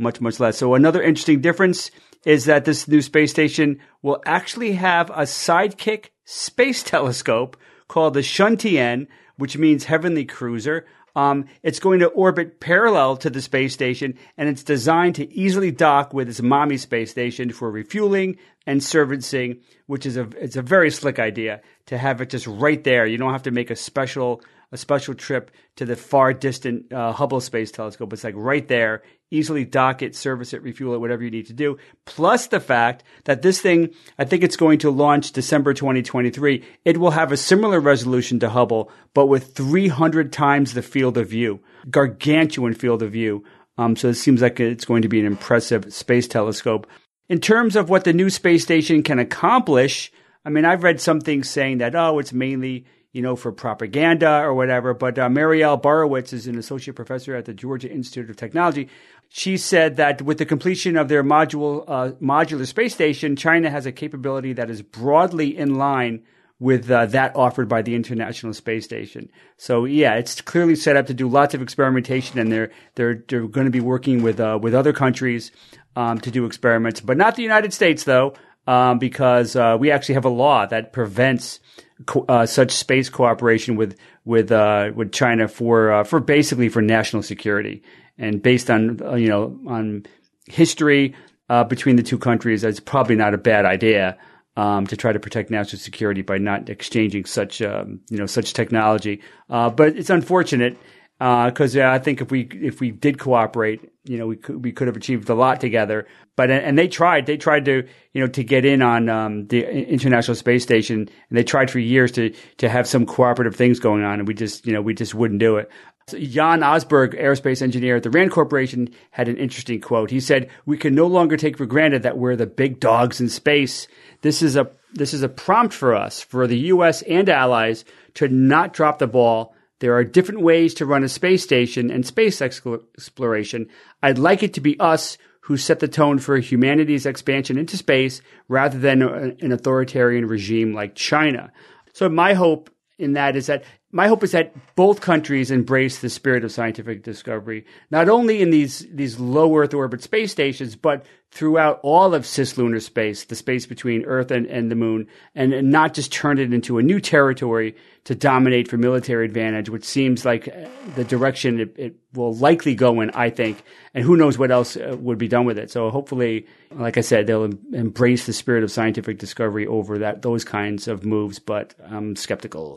So another interesting difference is that this new space station will actually have a sidekick space telescope called the Shuntian, which means heavenly cruiser. It's going to orbit parallel to the space station, and it's designed to easily dock with its mommy space station for refueling and servicing, which is it's a very slick idea to have it just right there. You don't have to make a special trip to the far distant Hubble Space Telescope. It's like right there, easily dock it, service it, refuel it, whatever you need to do. Plus the fact that this thing, I think it's going to launch December 2023. It will have a similar resolution to Hubble, but with 300 times the field of view, gargantuan field of view. So it seems like it's going to be an impressive space telescope. In terms of what the new space station can accomplish, I mean, I've read some things saying that, it's mainly for propaganda or whatever. But Marielle Borowitz is an associate professor at the Georgia Institute of Technology. She said that with the completion of their modular space station, China has a capability that is broadly in line with that offered by the International Space Station. So yeah, it's clearly set up to do lots of experimentation, and they're going to be working with other countries to do experiments, but not the United States though, because we actually have a law that prevents such space cooperation with China for basically for national security, and based on on history between the two countries, it's probably not a bad idea to try to protect national security by not exchanging such technology. But it's unfortunate because I think if we did cooperate, we could have achieved a lot together. But and they tried to to get in on the International Space Station, and they tried for years to have some cooperative things going on, and we just wouldn't do it. So Jan Osberg, aerospace engineer at the RAND Corporation, had an interesting quote. He said, "We can no longer take for granted that we're the big dogs in space. This is a prompt for us, for the U.S. and allies, to not drop the ball. There are different ways to run a space station and space exploration. I'd like it to be us who set the tone for humanity's expansion into space rather than an authoritarian regime like China." So my hope is that both countries embrace the spirit of scientific discovery, not only in these low Earth orbit space stations, but throughout all of cislunar space, the space between Earth and the moon, and not just turn it into a new territory to dominate for military advantage, which seems like the direction it will likely go in, I think. And who knows what else would be done with it. So hopefully, like I said, they'll embrace the spirit of scientific discovery over those kinds of moves, but I'm skeptical.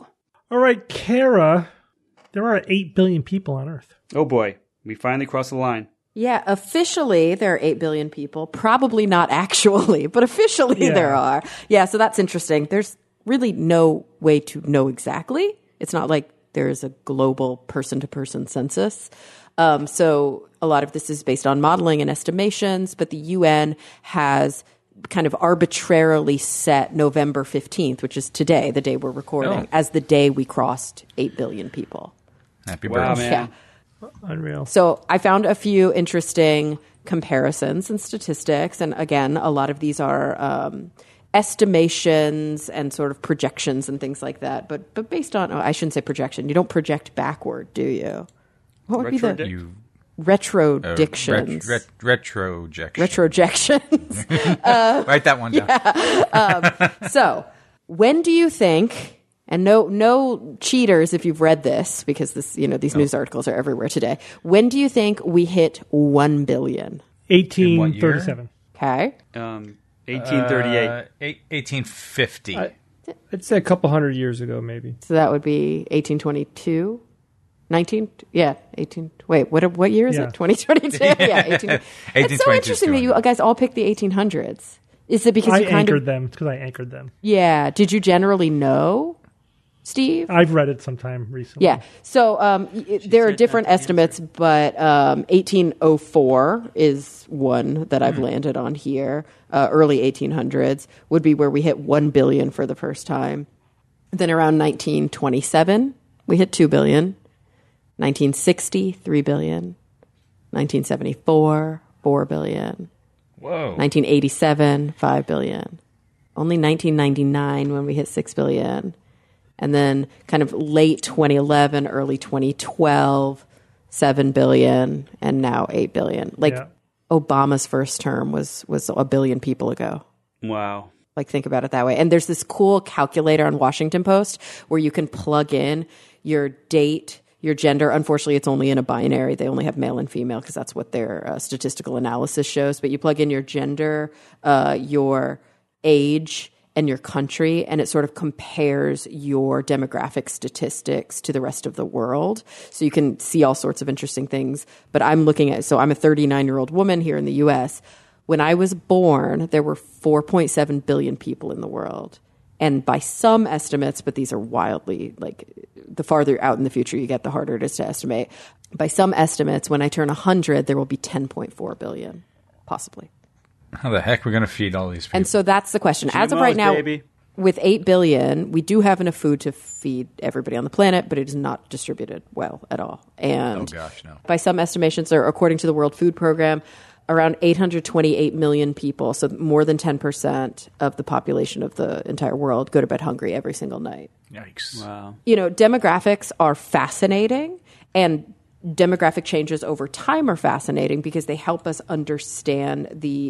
All right, Kara, there are 8 billion people on Earth. Oh boy, we finally crossed the line. Yeah, officially there are 8 billion people. Probably not actually, but officially there are. Yeah, so that's interesting. There's really no way to know exactly. It's not like there's a global person-to-person census. So a lot of this is based on modeling and estimations, but the UN has kind of arbitrarily set November 15th, which is today, the day we're recording, as the day we crossed 8 billion people. Happy Wow, birthday. man. Yeah. Unreal. So I found a few interesting comparisons and statistics. And again, a lot of these are estimations and sort of projections and things like that. But based on, I shouldn't say projection. You don't project backward, do you? What would be the You retrodictions? retrojection. Retrojections. Write that one down. So when do you think, and no cheaters if you've read this, because these news articles are everywhere today. When do you think we hit 1 billion? 1837. Okay. 1838. 1850. I'd say a couple hundred years ago, maybe. So that would be 1822. 18. Wait, what year is it? 2022. Yeah, 18. It's so interesting that you guys all picked the 1800s. Is it because I you kind anchored of them. It's because I anchored them. Yeah. Did you generally know, Steve? I've read it sometime recently. Yeah. So there are different estimates, but 1804 is one that I've landed on here. Early 1800s would be where we hit 1 billion for the first time. Then around 1927, we hit 2 billion. 1960, 3 billion. 1974, 4 billion. Whoa. 1987, 5 billion. Only 1999 when we hit 6 billion. And then kind of late 2011, early 2012, 7 billion, and now 8 billion. Obama's first term was 1 billion people ago. Wow. Like, think about it that way. And there's this cool calculator on Washington Post where you can plug in your date, your gender. Unfortunately, it's only in a binary. They only have male and female because that's what their statistical analysis shows. But you plug in your gender, your age, and your country, and it sort of compares your demographic statistics to the rest of the world. So you can see all sorts of interesting things. But I'm looking at, so I'm a 39-year-old woman here in the U.S. When I was born, there were 4.7 billion people in the world. And by some estimates, but these are wildly, like, the farther out in the future you get, the harder it is to estimate. By some estimates, when I turn 100, there will be 10.4 billion, possibly. How the heck are we going to feed all these people? And so that's the question. As of GMOs, right now, baby. with 8 billion, we do have enough food to feed everybody on the planet, but it is not distributed well at all. And oh, gosh, no. by some estimations, or according to the World Food Program, around 828 million people, so more than 10% of the population of the entire world, go to bed hungry every single night. Yikes. Wow. Demographics are fascinating, and demographic changes over time are fascinating because they help us understand the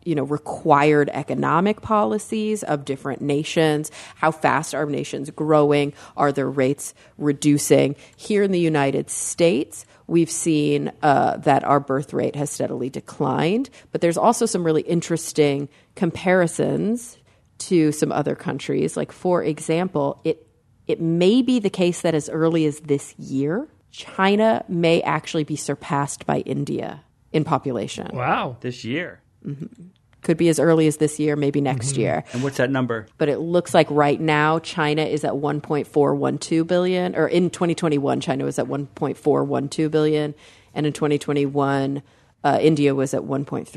required economic policies of different nations. How fast are nations growing? Are their rates reducing? Here in the United States, we've seen that our birth rate has steadily declined, but there's also some really interesting comparisons to some other countries. Like, for example, it may be the case that as early as this year, China may actually be surpassed by India in population. Wow. This year. Could be as early as this year, maybe next year. And what's that number? But it looks like right now China is at 1.412 billion, or in 2021 China was at 1.412 billion, and in 2021 India was at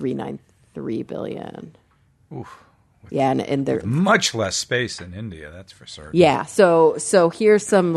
1.393 billion. Oof. Yeah, and they're Much less space in India, that's for certain. yeah. So here's some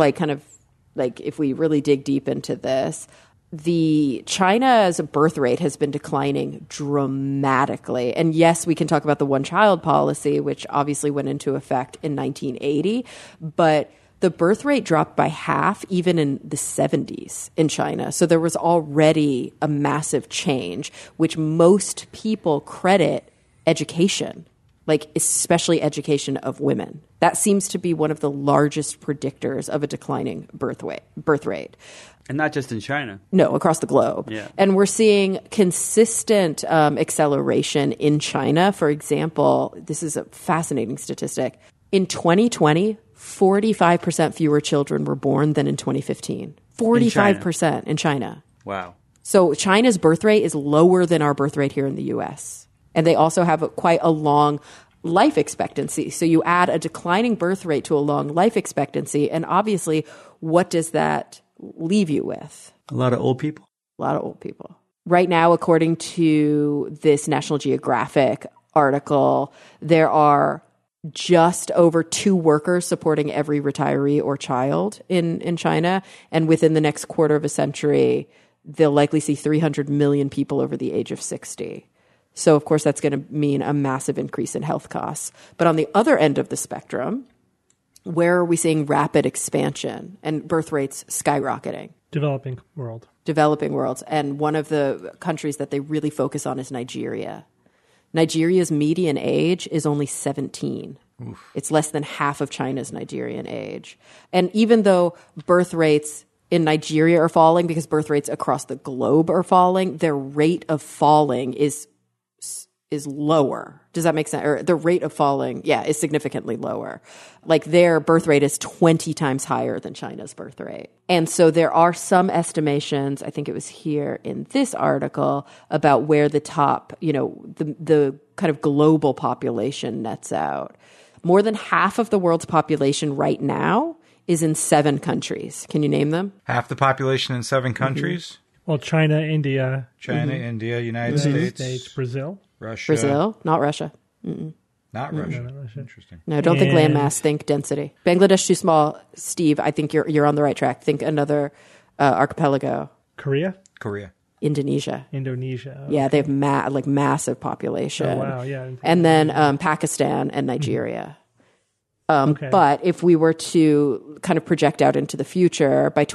if we really dig deep into this, the China's birth rate has been declining dramatically. And yes, we can talk about the one-child policy, which obviously went into effect in 1980, but the birth rate dropped by half even in the 70s in China. So there was already a massive change, which most people credit education, like especially education of women. That seems to be one of the largest predictors of a declining birth rate. And not just in China. No, across the globe. Yeah. And we're seeing consistent acceleration in China. For example, this is a fascinating statistic. In 2020, 45% fewer children were born than in 2015. 45% in China. Wow. So China's birth rate is lower than our birth rate here in the U.S. And they also have quite a long life expectancy. So you add a declining birth rate to a long life expectancy, and obviously, what does that leave you with? A lot of old people. A lot of old people. Right now, according to this National Geographic article, there are just over 2 workers supporting every retiree or child in China. And within the next quarter of a century, they'll likely see 300 million people over the age of 60. So, of course, that's going to mean a massive increase in health costs. But on the other end of the spectrum, where are we seeing rapid expansion and birth rates skyrocketing? Developing world. Developing worlds. And one of the countries that they really focus on is Nigeria. Nigeria's median age is only 17. Oof. It's less than half of China's Nigerian age. And even though birth rates in Nigeria are falling because birth rates across the globe are falling, their rate of falling is lower. Does that make sense? Or the rate of falling, is significantly lower. Like their birth rate is 20 times higher than China's birth rate. And so there are some estimations, I think it was here in this article, about where the top, the kind of global population nets out. More than half of the world's population right now is in 7 countries. Can you name them? Half the population in 7 countries? Mm-hmm. Well, China, India. India, United States, Brazil. Russia. Brazil, not Russia. Mm-mm. Not Russia. No, not Russia. Interesting. No, don't think landmass, think density. Bangladesh too small. Steve, I think you're on the right track. Think another archipelago. Korea? Indonesia. Okay. Yeah, they have massive population. Oh, wow, yeah. And then Pakistan and Nigeria. Okay. But if we were to kind of project out into the future, by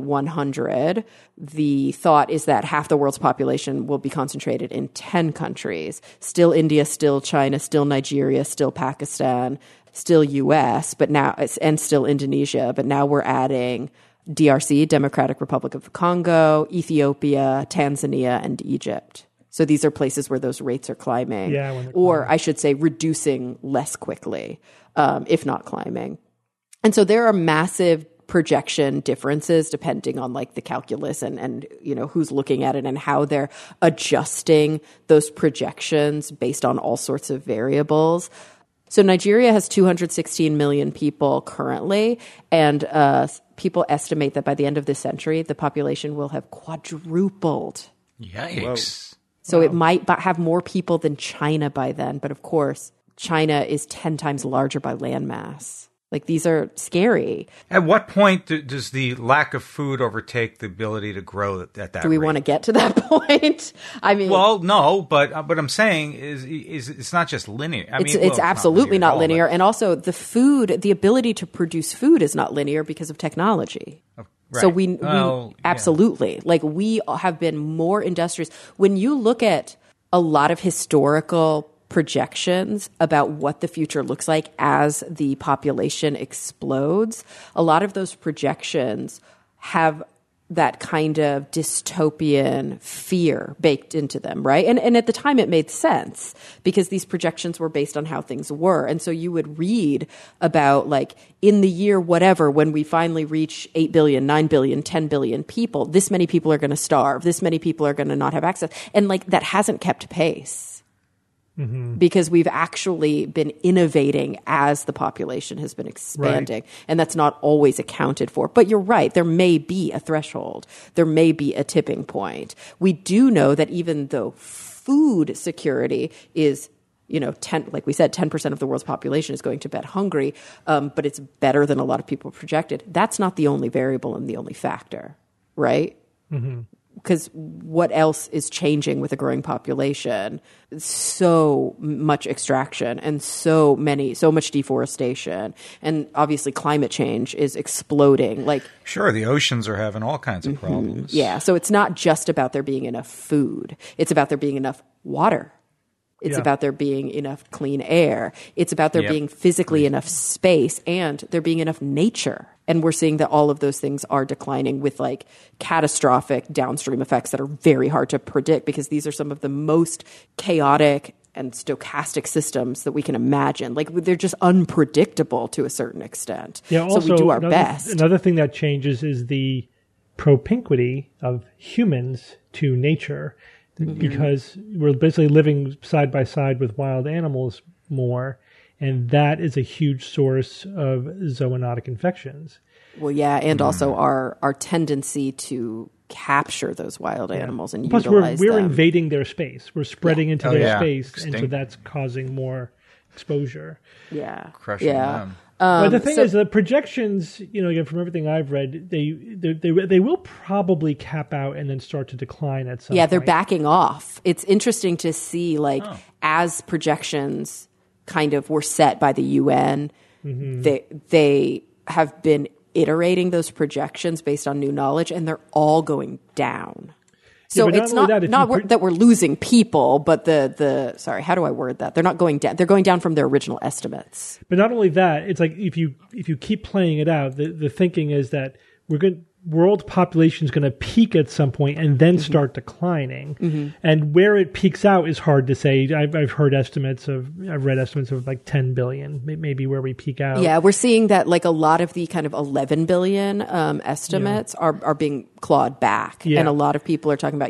2100, the thought is that half the world's population will be concentrated in 10 countries. Still India, still China, still Nigeria, still Pakistan, still US, and still Indonesia. But now we're adding DRC, Democratic Republic of the Congo, Ethiopia, Tanzania, and Egypt. So these are places where those rates are climbing, or I should say reducing less quickly, if not climbing. And so there are massive projection differences depending on like the calculus and who's looking at it and how they're adjusting those projections based on all sorts of variables. So Nigeria has 216 million people currently, and people estimate that by the end of this century, the population will have quadrupled. Yikes. Whoa. So it might have more people than China by then. But of course, China is 10 times larger by landmass. Like, these are scary. At what point does the lack of food overtake the ability to grow at that rate? Do we want to get to that point? I mean, well, no, but what I'm saying is it's not just linear. It's absolutely not linear. And also the ability to produce food is not linear because of technology. Right. So we absolutely, like, we have been more industrious. When you look at a lot of historical projections about what the future looks like as the population explodes, a lot of those projections have that kind of dystopian fear baked into them, right? And at the time it made sense because these projections were based on how things were. And so you would read about, like, in the year whatever, when we finally reach 8 billion, 9 billion, 10 billion people, this many people are going to starve, this many people are going to not have access. And like, that hasn't kept pace. Mm-hmm. Because we've actually been innovating as the population has been expanding. Right. And that's not always accounted for. But you're right. There may be a threshold. There may be a tipping point. We do know that even though food security is, 10, like we said, 10% of the world's population is going to bed hungry, but it's better than a lot of people projected. That's not the only variable and the only factor, right? Mm-hmm. Because what else is changing with a growing population? So much extraction and so much deforestation. And obviously climate change is exploding. Like, sure, the oceans are having all kinds of problems. Yeah, so it's not just about there being enough food. It's about there being enough water. It's about there being enough clean air. It's about there being physically enough space and there being enough nature. And we're seeing that all of those things are declining with, like, catastrophic downstream effects that are very hard to predict because these are some of the most chaotic and stochastic systems that we can imagine. Like they're just unpredictable to a certain extent. Yeah, also, so we do our best. Another thing that changes is the propinquity of humans to nature, because we're basically living side by side with wild animals more, and that is a huge source of zoonotic infections. Well, yeah, and also our tendency to capture those wild animals and Plus, utilize we're them. invading their space. We're spreading into their space, and so Extinct. that's causing more exposure. Yeah, Crushing them. But the thing is, the projections, again, from everything I've read, they will probably cap out and then start to decline at some point. they're backing off. It's interesting to see, as projections kind of were set by the UN, they have been iterating those projections based on new knowledge, and they're all going down. So but it's not only that we're losing people, but sorry, how do I word that? They're not going down. They're going down from their original estimates. But not only that, it's like if you keep playing it out, the thinking is that world population is going to peak at some point and then start declining. And where it peaks out is hard to say. I've read estimates of like 10 billion, maybe where we peak out. Yeah, we're seeing that a lot of the kind of 11 billion estimates are being clawed back. Yeah. And a lot of people are talking about,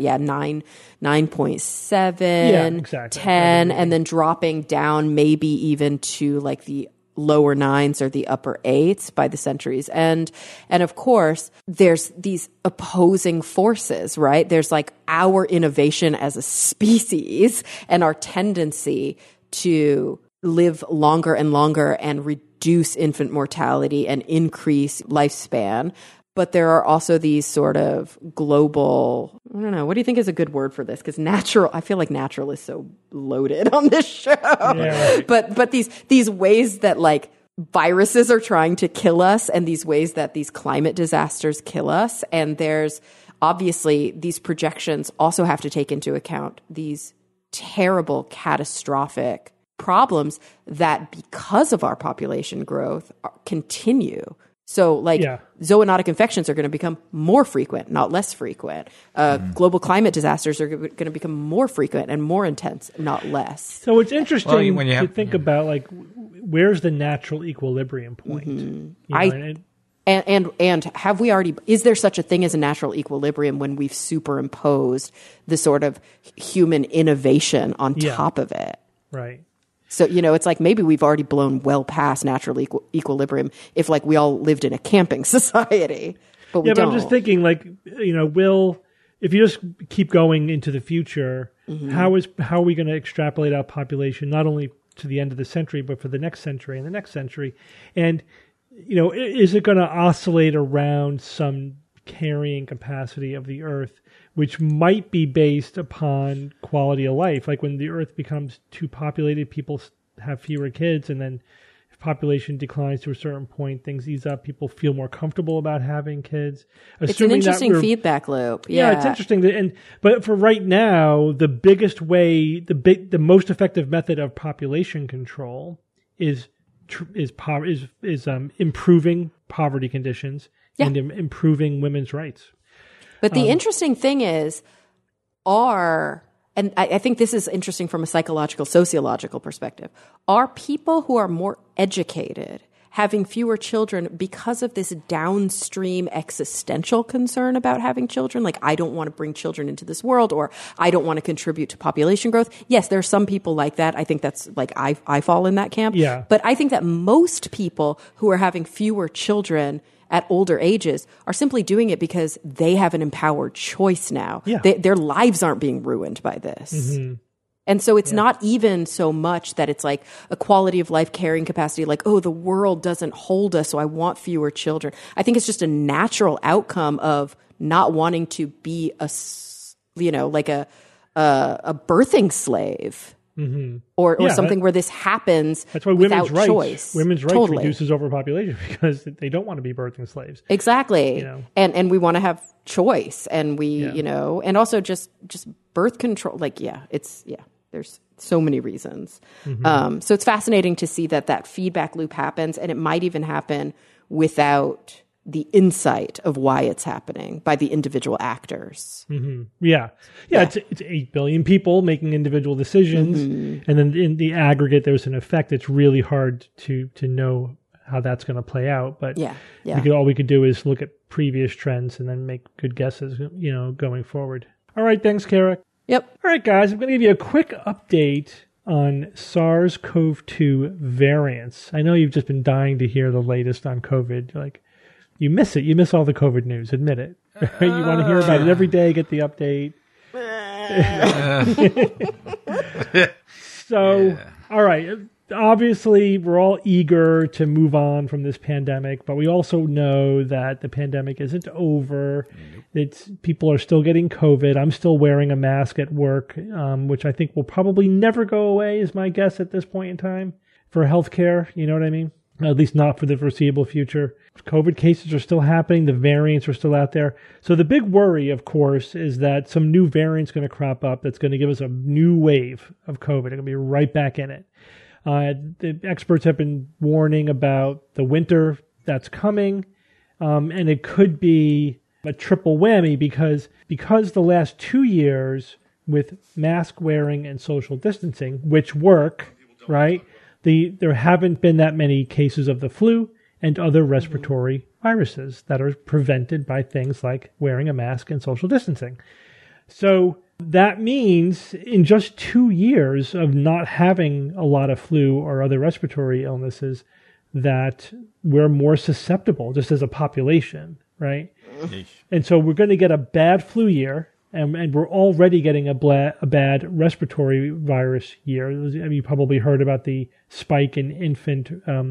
9.7, Yeah, exactly. 10, and then dropping down maybe even to the lower 9s or the upper 8s by the century's end. And of course, there's these opposing forces, right? There's our innovation as a species and our tendency to live longer and longer and reduce infant mortality and increase lifespan. But there are also these sort of global, I don't know, what do you think is a good word for this? Because I feel like natural is so loaded on this show. Yeah. But these ways that viruses are trying to kill us, and these ways that these climate disasters kill us. And there's obviously these projections also have to take into account these terrible, catastrophic problems that because of our population growth continue. So zoonotic infections are going to become more frequent, not less frequent. Global climate disasters are going to become more frequent and more intense, not less. So it's interesting when you to have- think about where's the natural equilibrium point. And have we already, is there such a thing as a natural equilibrium when we've superimposed the sort of human innovation on top of it? Right. So, it's maybe we've already blown well past natural equilibrium if we all lived in a camping society, but we don't. But I'm just thinking if you just keep going into the future, how are we going to extrapolate our population not only to the end of the century, but for the next century and the next century? And, is it going to oscillate around some carrying capacity of the Earth, which might be based upon quality of life? Like when the Earth becomes too populated, people have fewer kids, and then if population declines to a certain point, things ease up, people feel more comfortable about having kids. It's an interesting feedback loop. Yeah, it's interesting. But for right now, the biggest way, the most effective method of population control is improving poverty conditions and improving women's rights. But the interesting thing is, and I think this is interesting from a psychological, sociological perspective, are people who are more educated having fewer children because of this downstream existential concern about having children? I don't want to bring children into this world, or I don't want to contribute to population growth. Yes, there are some people like that. I think that's I fall in that camp. Yeah. But I think that most people who are having fewer children at older ages are simply doing it because they have an empowered choice now. Yeah. Their lives aren't being ruined by this. And so it's not even so much that it's a quality of life carrying capacity, the world doesn't hold us, so I want fewer children. I think it's just a natural outcome of not wanting to be a birthing slave. Or something where this happens. That's why without choice. Women's rights Totally. reduces overpopulation because they don't want to be birthing slaves. Exactly. And we want to have choice, and and also just birth control. There's so many reasons. So it's fascinating to see that feedback loop happens, and it might even happen without the insight of why it's happening by the individual actors. Yeah. It's 8 billion people making individual decisions, and then in the aggregate, there's an effect. It's really hard to know how that's going to play out. But all we could do is look at previous trends and then make good guesses, going forward. All right, thanks, Kara. Yep. All right, guys, I'm going to give you a quick update on SARS-CoV-2 variants. I know you've just been dying to hear the latest on COVID. Like, you miss it. You miss all the COVID news. Admit it. You want to hear about it every day, get the update. All right. Obviously, we're all eager to move on from this pandemic, but we also know that the pandemic isn't over. People are still getting COVID. I'm still wearing a mask at work, which I think will probably never go away, is my guess at this point in time for healthcare. You know what I mean? At least not for the foreseeable future. COVID cases are still happening. The variants are still out there. So the big worry, of course, is that some new variant's going to crop up that's going to give us a new wave of COVID. It's going to be right back in it. The experts have been warning about the winter that's coming, and it could be a triple whammy because the last 2 years with mask wearing and social distancing, which work, right? There haven't been that many cases of the flu and other respiratory viruses that are prevented by things like wearing a mask and social distancing. So that means in just 2 years of not having a lot of flu or other respiratory illnesses, that we're more susceptible just as a population, right? And so we're going to get a bad flu year, and we're already getting a bad respiratory virus year. You probably heard about the spike in infant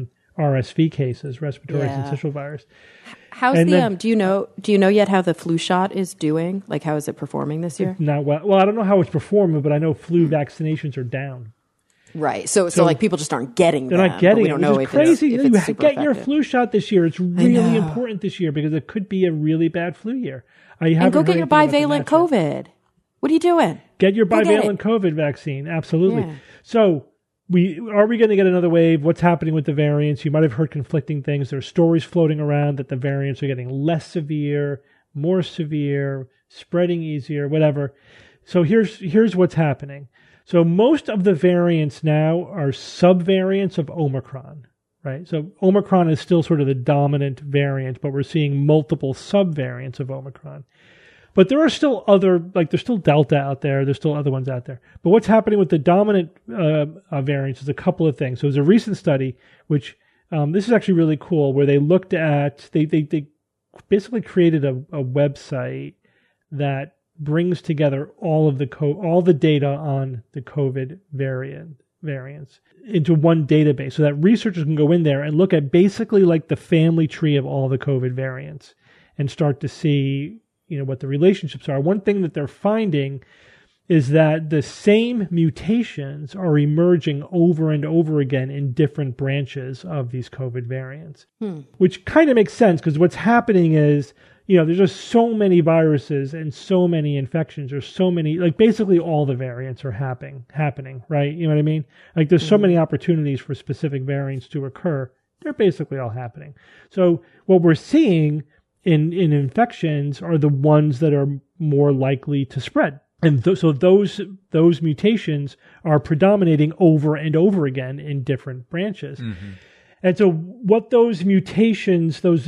RSV cases, respiratory syncytial virus. How's do you know yet how the flu shot is doing? Like, how is it performing this year? Not well. Well, I don't know how it's performing, but I know flu vaccinations are down. Right. So like people just aren't getting them. They're not getting it. We don't know if crazy. It's You super get your effective. flu shot this year. It's really important this year because it could be a really bad flu year. And go get your bivalent COVID. What are you doing? Get your bivalent COVID vaccine. Absolutely. Yeah. So are we going to get another wave? What's happening with the variants? You might have heard conflicting things. There's stories floating around that the variants are getting less severe, more severe, spreading easier, whatever. So here's what's happening. So most of the variants now are subvariants of Omicron, right? So Omicron is still sort of the dominant variant, but we're seeing multiple subvariants of Omicron. But there are still there's still Delta out there. There's still other ones out there. But what's happening with the dominant variants is a couple of things. So there's a recent study, which this is actually really cool, where they looked at, they basically created a website that brings together all the data on the COVID variants into one database, so that researchers can go in there and look at basically like the family tree of all the COVID variants and start to see, what the relationships are. One thing that they're finding is that the same mutations are emerging over and over again in different branches of these COVID variants, which kind of makes sense because what's happening is, there's just so many viruses and so many infections. There's so many, basically all the variants are happening, right? You know what I mean? There's so many opportunities for specific variants to occur. They're basically all happening. So what we're seeing in infections are the ones that are more likely to spread. And so those mutations are predominating over and over again in different branches. Mm-hmm. And so what those mutations, those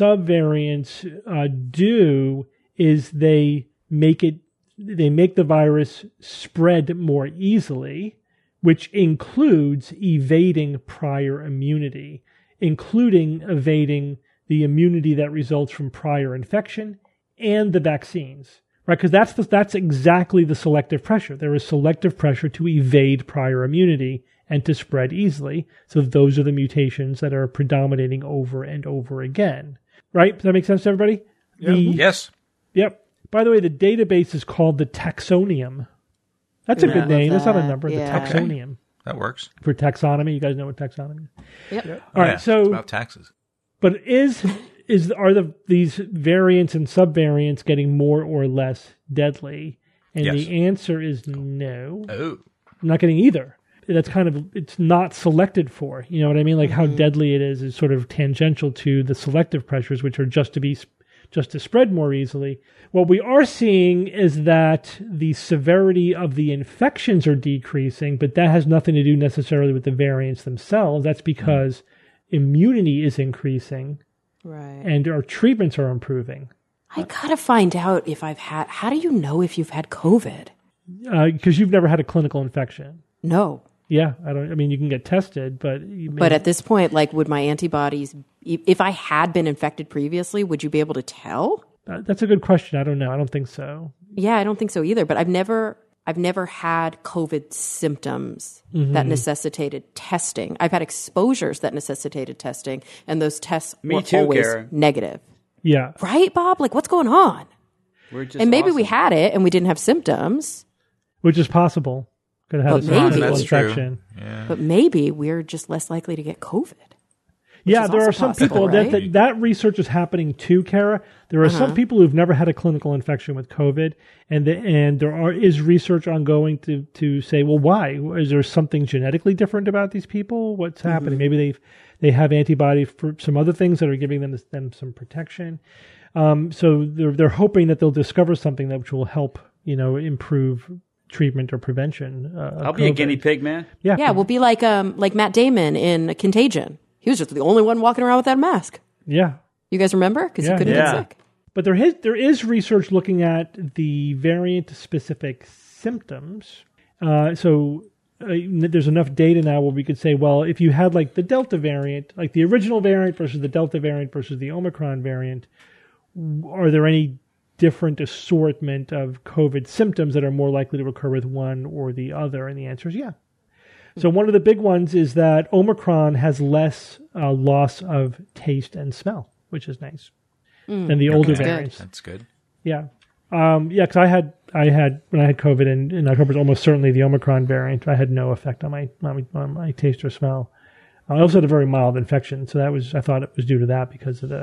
subvariants do is they make the virus spread more easily, which includes evading prior immunity, including evading the immunity that results from prior infection and the vaccines, right? Because that's exactly the selective pressure. There is selective pressure to evade prior immunity and to spread easily. So those are the mutations that are predominating over and over again. Right? Does that make sense to everybody? Yep. Yes. Yep. By the way, the database is called the Taxonium. That's a good name. That's not a number. Yeah. The Taxonium. That works. For taxonomy. You guys know what taxonomy is? Yep. All right. So it's about taxes. But are these variants and subvariants getting more or less deadly? And yes. the answer is no. Oh. I'm not getting either. that's kind of, it's not selected for. You know what I mean? Like how deadly it is sort of tangential to the selective pressures, which are just to spread more easily. What we are seeing is that the severity of the infections are decreasing, but that has nothing to do necessarily with the variants themselves. That's because immunity is increasing, Right. and our treatments are improving. I gotta find out if I've had. How do you know if you've had COVID? Because you've never had a clinical infection. No. Yeah, I mean, you can get tested, but But at this point, like, would my antibodies, if I had been infected previously, would you be able to tell? That's a good question. I don't know. I don't think so. Yeah, I don't think so either. But I've never had COVID symptoms that necessitated testing. I've had exposures that necessitated testing, and those tests were always Kara. negative. Yeah. Right, Bob? Like, what's going on? We're just And maybe we awesome. had it and we didn't have symptoms, Which is possible. Could have had a But maybe. clinical That's true. infection. Yeah. but maybe we're just less likely to get COVID. Yeah, is there are also some possible, people right? that research is happening too, Kara. There are some people who've never had a clinical infection with COVID, and there is research ongoing to say, well, why? Is there something genetically different about these people? What's happening? Maybe they have antibodies for some other things that are giving them some protection. So they're hoping that they'll discover something which will help improve treatment or prevention. I'll be a guinea pig, man. Yeah, we'll be like Matt Damon in Contagion. He was just the only one walking around without a mask. Yeah. You guys remember? Because he Yeah. couldn't Yeah. get sick. But there is research looking at the variant-specific symptoms. So there's enough data now where we could say, well, if you had like the Delta variant, like the original variant versus the Delta variant versus the Omicron variant, are there any different assortment of COVID symptoms that are more likely to occur with one or the other? And the answer is yeah. So one of the big ones is that Omicron has less loss of taste and smell, which is nice, than the older Okay. variants. That's good. Yeah. Because I had when I had COVID in October, it was almost certainly the Omicron variant. I had no effect on my taste or smell. I also had a very mild infection, so I thought it was due to that because of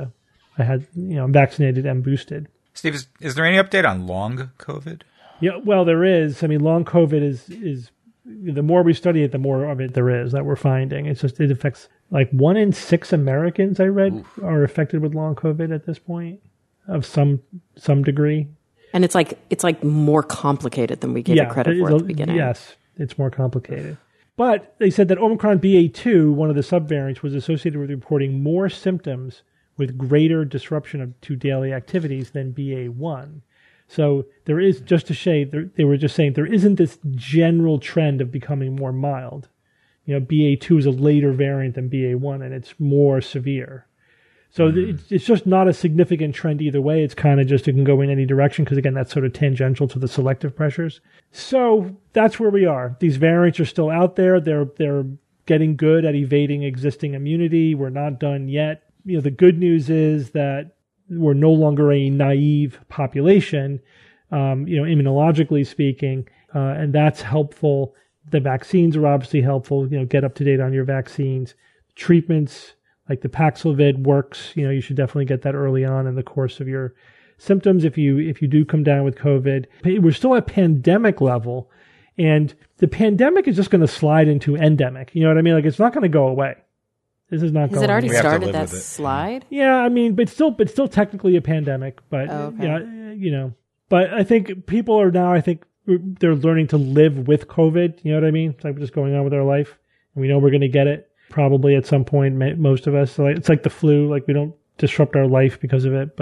I'm vaccinated and boosted. Steve, is there any update on long COVID? Yeah, well, there is. I mean, long COVID is the more we study it, the more of it there is that we're finding. It's just it affects like 1 in 6 Americans I read are affected with long COVID at this point of some degree. And it's like more complicated than we gave it credit for at the beginning. Yes, it's more complicated. But they said that Omicron BA.2, one of the subvariants, was associated with reporting more symptoms with greater disruption to daily activities than BA.1. So there is, just to say, they were just saying there isn't this general trend of becoming more mild. BA.2 is a later variant than BA.1, and it's more severe. So it's just not a significant trend either way. It's kind of just it can go in any direction because, again, that's sort of tangential to the selective pressures. So that's where we are. These variants are still out there. They're getting good at evading existing immunity. We're not done yet. The good news is that we're no longer a naive population, immunologically speaking, and that's helpful. The vaccines are obviously helpful. Get up to date on your vaccines. Treatments like the Paxlovid works. You should definitely get that early on in the course of your symptoms. If you do come down with COVID, we're still at pandemic level, and the pandemic is just going to slide into endemic. You know what I mean? Like it's not going to go away. This is not. Has it already We have to started live that with it. slide? Yeah, I mean, but still technically a pandemic. But okay. But I think people are now. I think they're learning to live with COVID. You know what I mean? It's like we're just going on with our life, and we know we're going to get it probably at some point. Most of us, so it's like the flu. Like we don't disrupt our life because of it.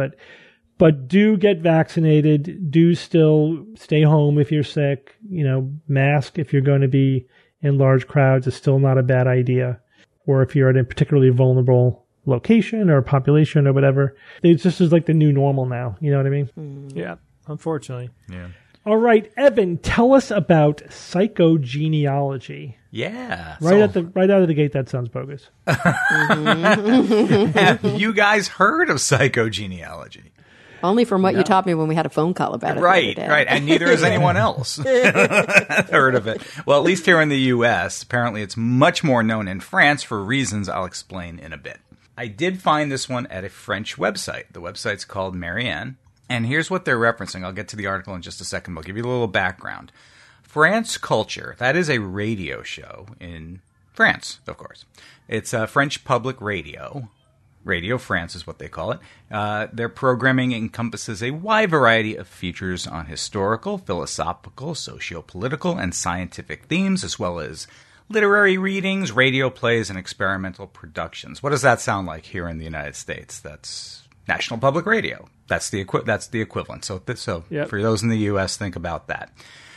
But do get vaccinated. Do still stay home if you're sick. Mask if you're going to be in large crowds is still not a bad idea. Or if you're at a particularly vulnerable location or population or whatever. It's just is like the new normal now. You know what I mean? Yeah, unfortunately. Yeah. All right, Evan, tell us about psychogenealogy. Yeah. Right out of the gate, that sounds bogus. Have you guys heard of psychogenealogy? Only from what you taught me when we had a phone call about it. Right, the other day. right. And neither has anyone else heard of it. Well, at least here in the U.S., apparently it's much more known in France for reasons I'll explain in a bit. I did find this one at a French website. The website's called Marianne. And here's what they're referencing. I'll get to the article in just a second. I'll give you a little background. France Culture, that is a radio show in France, of course. It's French public radio. Radio France is what they call it. Their programming encompasses a wide variety of features on historical, philosophical, socio-political, and scientific themes, as well as literary readings, radio plays, and experimental productions. What does that sound like here in the United States? That's National Public Radio. That's the equivalent. So Yep. For those in the U.S., think about that.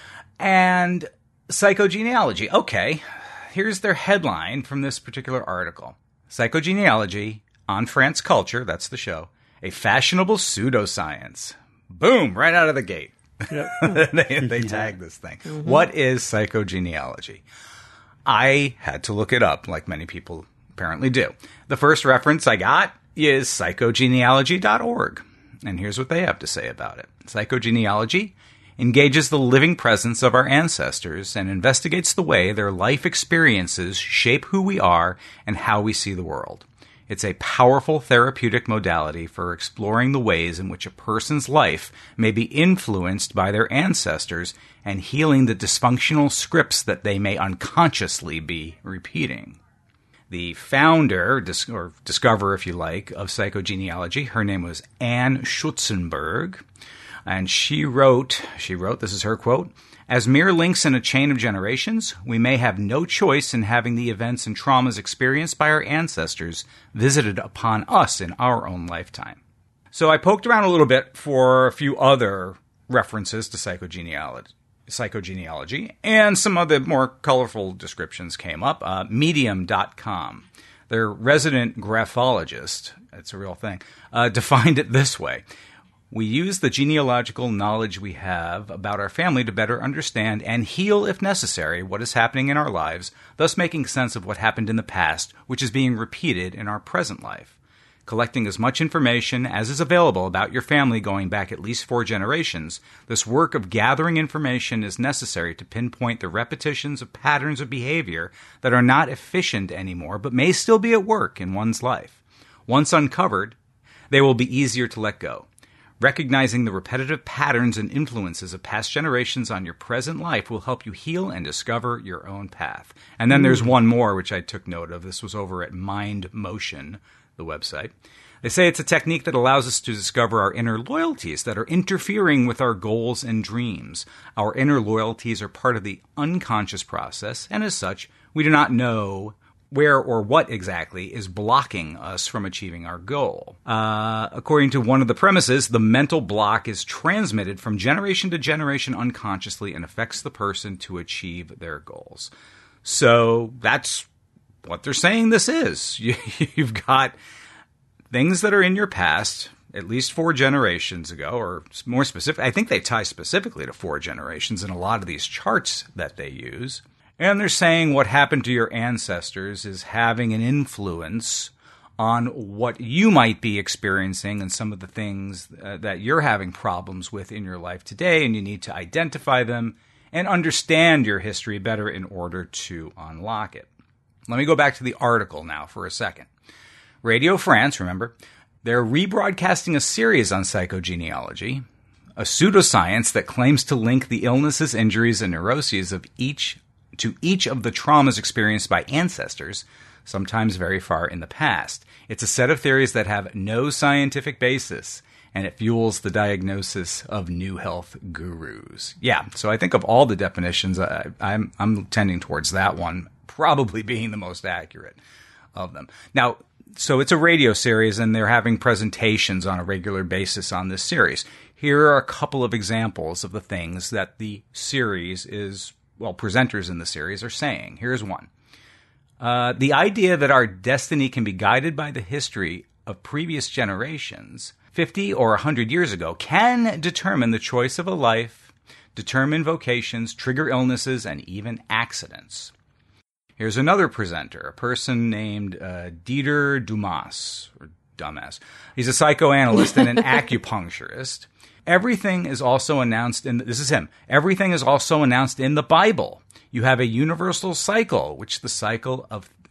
And psychogenealogy. Okay, here's their headline from this particular article. Psychogenealogy on France Culture, that's the show, a fashionable pseudoscience. Boom, right out of the gate. Yep. they tag this thing. What is psychogenealogy? I had to look it up, like many people apparently do. The first reference I got is psychogenealogy.org. And here's what they have to say about it. Psychogenealogy engages the living presence of our ancestors and investigates the way their life experiences shape who we are and how we see the world. It's a powerful therapeutic modality for exploring the ways in which a person's life may be influenced by their ancestors and healing the dysfunctional scripts that they may unconsciously be repeating. The founder, or discoverer, if you like, of psychogenealogy, her name was Anne Schutzenberg, and she wrote, this is her quote, "As mere links in a chain of generations, we may have no choice in having the events and traumas experienced by our ancestors visited upon us in our own lifetime." So I poked around a little bit for a few other references to psychogenealogy, and some of the more colorful descriptions came up. Medium.com, their resident graphologist, it's a real thing, defined it this way. "We use the genealogical knowledge we have about our family to better understand and heal, if necessary, what is happening in our lives, thus making sense of what happened in the past, which is being repeated in our present life. Collecting as much information as is available about your family going back at least 4 generations, this work of gathering information is necessary to pinpoint the repetitions of patterns of behavior that are not efficient anymore but may still be at work in one's life. Once uncovered, they will be easier to let go. Recognizing the repetitive patterns and influences of past generations on your present life will help you heal and discover your own path." And then there's one more, which I took note of. This was over at Mind Motion, the website. They say it's a technique that allows us to discover our inner loyalties that are interfering with our goals and dreams. Our inner loyalties are part of the unconscious process, and as such, we do not know where or what exactly is blocking us from achieving our goal. According to one of the premises, the mental block is transmitted from generation to generation unconsciously and affects the person to achieve their goals. So that's what they're saying this is. You've got things that are in your past, at least 4 generations ago, or more specific, I think they tie specifically to 4 generations in a lot of these charts that they use. And they're saying what happened to your ancestors is having an influence on what you might be experiencing and some of the things that you're having problems with in your life today, and you need to identify them and understand your history better in order to unlock it. Let me go back to the article now for a second. Radio France, remember, they're rebroadcasting a series on psychogenealogy, a pseudoscience that claims to link the illnesses, injuries, and neuroses of each of the traumas experienced by ancestors, sometimes very far in the past. It's a set of theories that have no scientific basis, and it fuels the diagnosis of new health gurus. Yeah, so I think of all the definitions, I'm tending towards that one probably being the most accurate of them. Now, so it's a radio series, and they're having presentations on a regular basis on this series. Here are a couple of examples of the things that the series is, well, presenters in the series are saying. Here's one. The idea that our destiny can be guided by the history of previous generations, 50 or 100 years ago, can determine the choice of a life, determine vocations, trigger illnesses, and even accidents. Here's another presenter, a person named Dieter Dumas, or Dumbass. He's a psychoanalyst and an acupuncturist. Everything is also announced in, this is him, everything is also announced in the Bible. You have a universal cycle, which is the cycle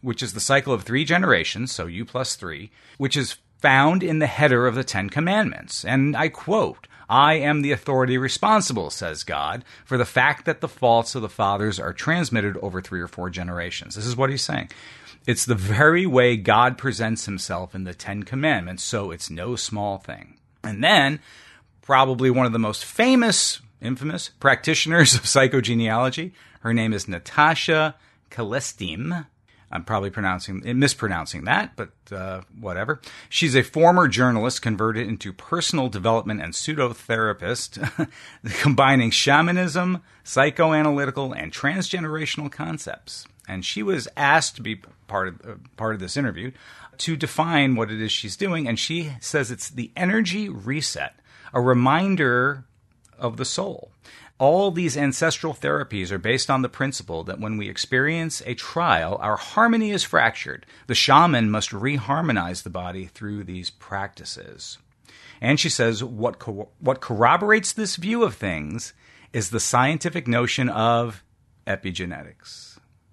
of 3 generations, so you plus 3, which is found in the header of the 10 Commandments. And I quote, I am the authority responsible, says God, for the fact that the faults of the fathers are transmitted over 3 or 4 generations. This is what he's saying. It's the very way God presents himself in the 10 Commandments, so it's no small thing. And then, probably one of the most infamous practitioners of psychogenealogy, her name is Natasha Kalestim. I'm probably mispronouncing that, but whatever. She's a former journalist converted into personal development and pseudotherapist, combining shamanism, psychoanalytical, and transgenerational concepts. And she was asked to be part of this interview to define what it is she's doing, and she says it's the energy reset, a reminder of the soul. All these ancestral therapies are based on the principle that when we experience a trial, our harmony is fractured. The shaman must reharmonize the body through these practices. And she says what corroborates this view of things is the scientific notion of epigenetics.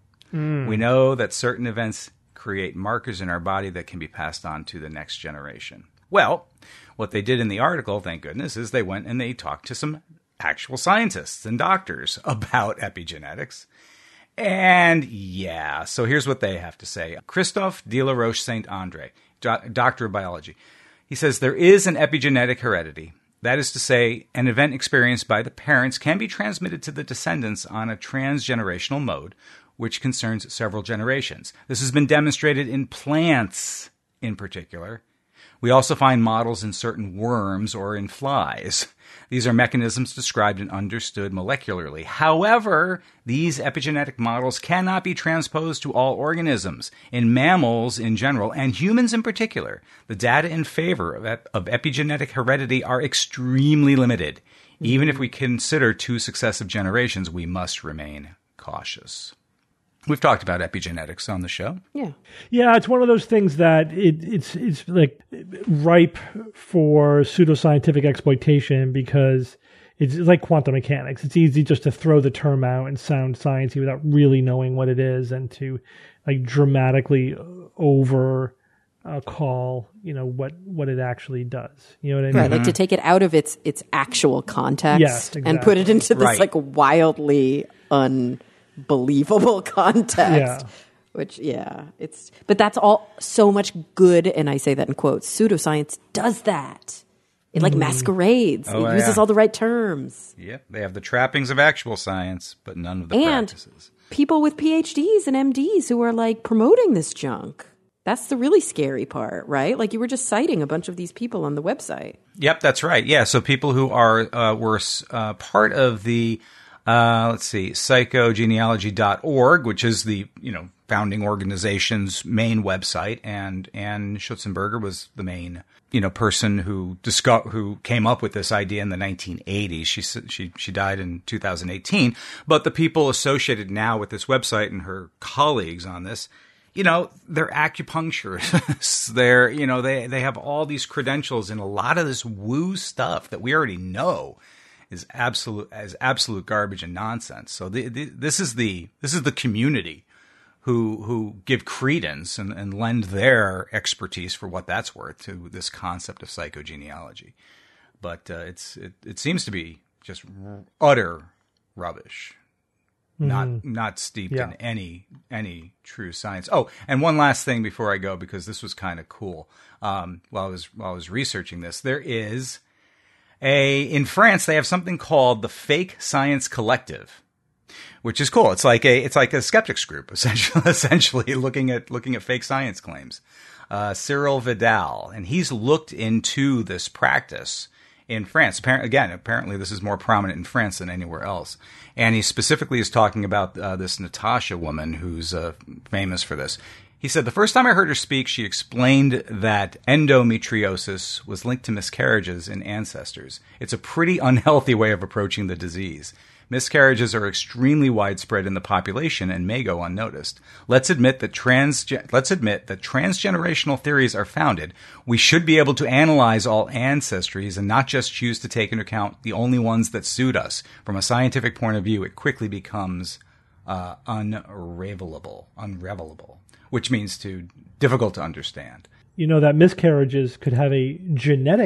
We know that certain events create markers in our body that can be passed on to the next generation. Well, what they did in the article, thank goodness, is they went and they talked to some actual scientists and doctors about epigenetics. And yeah, so here's what they have to say. Christophe de la Roche Saint Andre, doctor of biology. He says there is an epigenetic heredity. That is to say, an event experienced by the parents can be transmitted to the descendants on a transgenerational mode, which concerns several generations. This has been demonstrated in plants in particular. We also find models in certain worms or in flies. These are mechanisms described and understood molecularly. However, these epigenetic models cannot be transposed to all organisms, in mammals in general, and humans in particular. The data in favor of epigenetic heredity are extremely limited. Even if we consider 2 successive generations, we must remain cautious. We've talked about epigenetics on the show. Yeah, it's one of those things that it's like ripe for pseudoscientific exploitation because it's like quantum mechanics. It's easy just to throw the term out and sound sciencey without really knowing what it is, and to like dramatically over call what it actually does. You know what I mean? Right, like to take it out of its actual context, yes, exactly, and put it into this like wildly unbelievable context. Which, but that's all so much good, and I say that in quotes, pseudoscience does that. It like masquerades. It uses all the right terms. Yep, they have the trappings of actual science, but none of the practices. People with PhDs and MDs who are like promoting this junk. That's the really scary part, right? Like you were just citing a bunch of these people on the website. Yep, that's right. Yeah, so people who were part of the psychogenealogy.org, which is the, founding organization's main website, and Anne Schutzenberger was the main, person who came up with this idea in the 1980s. She died in 2018, but the people associated now with this website and her colleagues on this, they're acupuncturists. They have all these credentials, and a lot of this woo stuff that we already know is absolute garbage and nonsense. So this is the community who give credence and lend their expertise for what that's worth to this concept of psychogenealogy. But it seems to be just utter rubbish, not steeped in any true science. Oh, and one last thing before I go, because this was kind of cool. While I was researching this, there is in France they have something called the Fake Science Collective, which is cool. It's like a skeptics group, essentially looking at fake science claims. Cyril Vidal, and he's looked into this practice in France. Apparently this is more prominent in France than anywhere else. And he specifically is talking about this Natasha woman who's famous for this. He said, the first time I heard her speak, she explained that endometriosis was linked to miscarriages in ancestors. It's a pretty unhealthy way of approaching the disease. Miscarriages are extremely widespread in the population and may go unnoticed. Let's admit that transgenerational theories are founded. We should be able to analyze all ancestries and not just choose to take into account the only ones that suit us. From a scientific point of view, it quickly becomes unravelable, which means difficult to understand. That miscarriages could have a genetic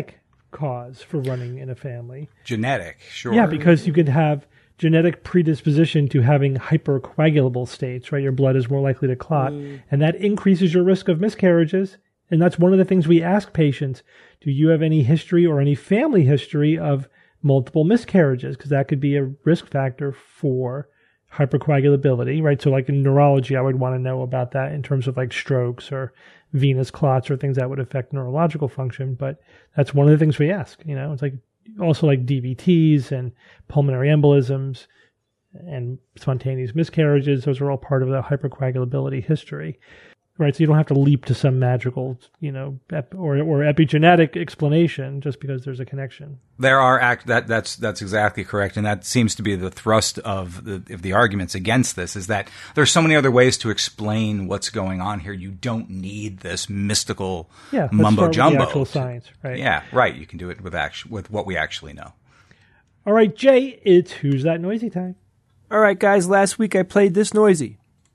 cause for running in a family. Genetic, sure. Yeah, because you could have genetic predisposition to having hypercoagulable states, right? Your blood is more likely to clot, and that increases your risk of miscarriages. And that's one of the things we ask patients. Do you have any history or any family history of multiple miscarriages? Because that could be a risk factor for hypercoagulability, right? So like in neurology, I would want to know about that in terms of like strokes or venous clots or things that would affect neurological function. But that's one of the things we ask, it's like also like DVTs and pulmonary embolisms and spontaneous miscarriages. Those are all part of the hypercoagulability history. Right, so you don't have to leap to some magical, or epigenetic explanation just because there's a connection. There are that's exactly correct, and that seems to be the thrust of the arguments against this, is that there's so many other ways to explain what's going on here. You don't need this mystical mumbo jumbo. Actual science, right? Yeah, right. You can do it with what we actually know. All right, Jay, it's Who's That Noisy time. All right, guys. Last week I played this noisy.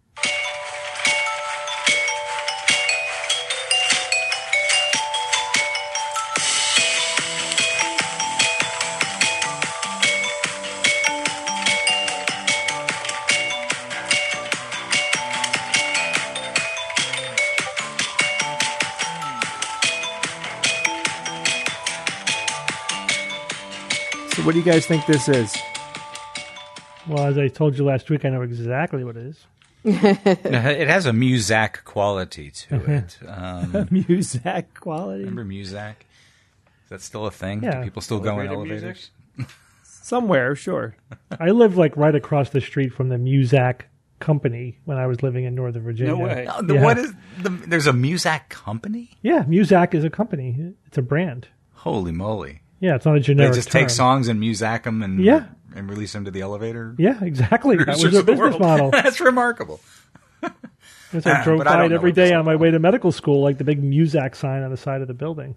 What do you guys think this is? Well, as I told you last week, I know exactly what it is. It has a Muzak quality to it. Muzak quality? Remember Muzak? Is that still a thing? Yeah. Do people still go in elevators? Somewhere, sure. I lived like right across the street from the Muzak company when I was living in Northern Virginia. No way. What is there's a Muzak company? Yeah, Muzak is a company. It's a brand. Holy moly. Yeah, it's not a generic They just term. take songs and Muzak them and release them to the elevator? Yeah, exactly. That was Producers their of the business world. model. That's remarkable. As I drove But I by don't it know every what this day is on my way to medical school, like the big Muzak sign on the side of the building.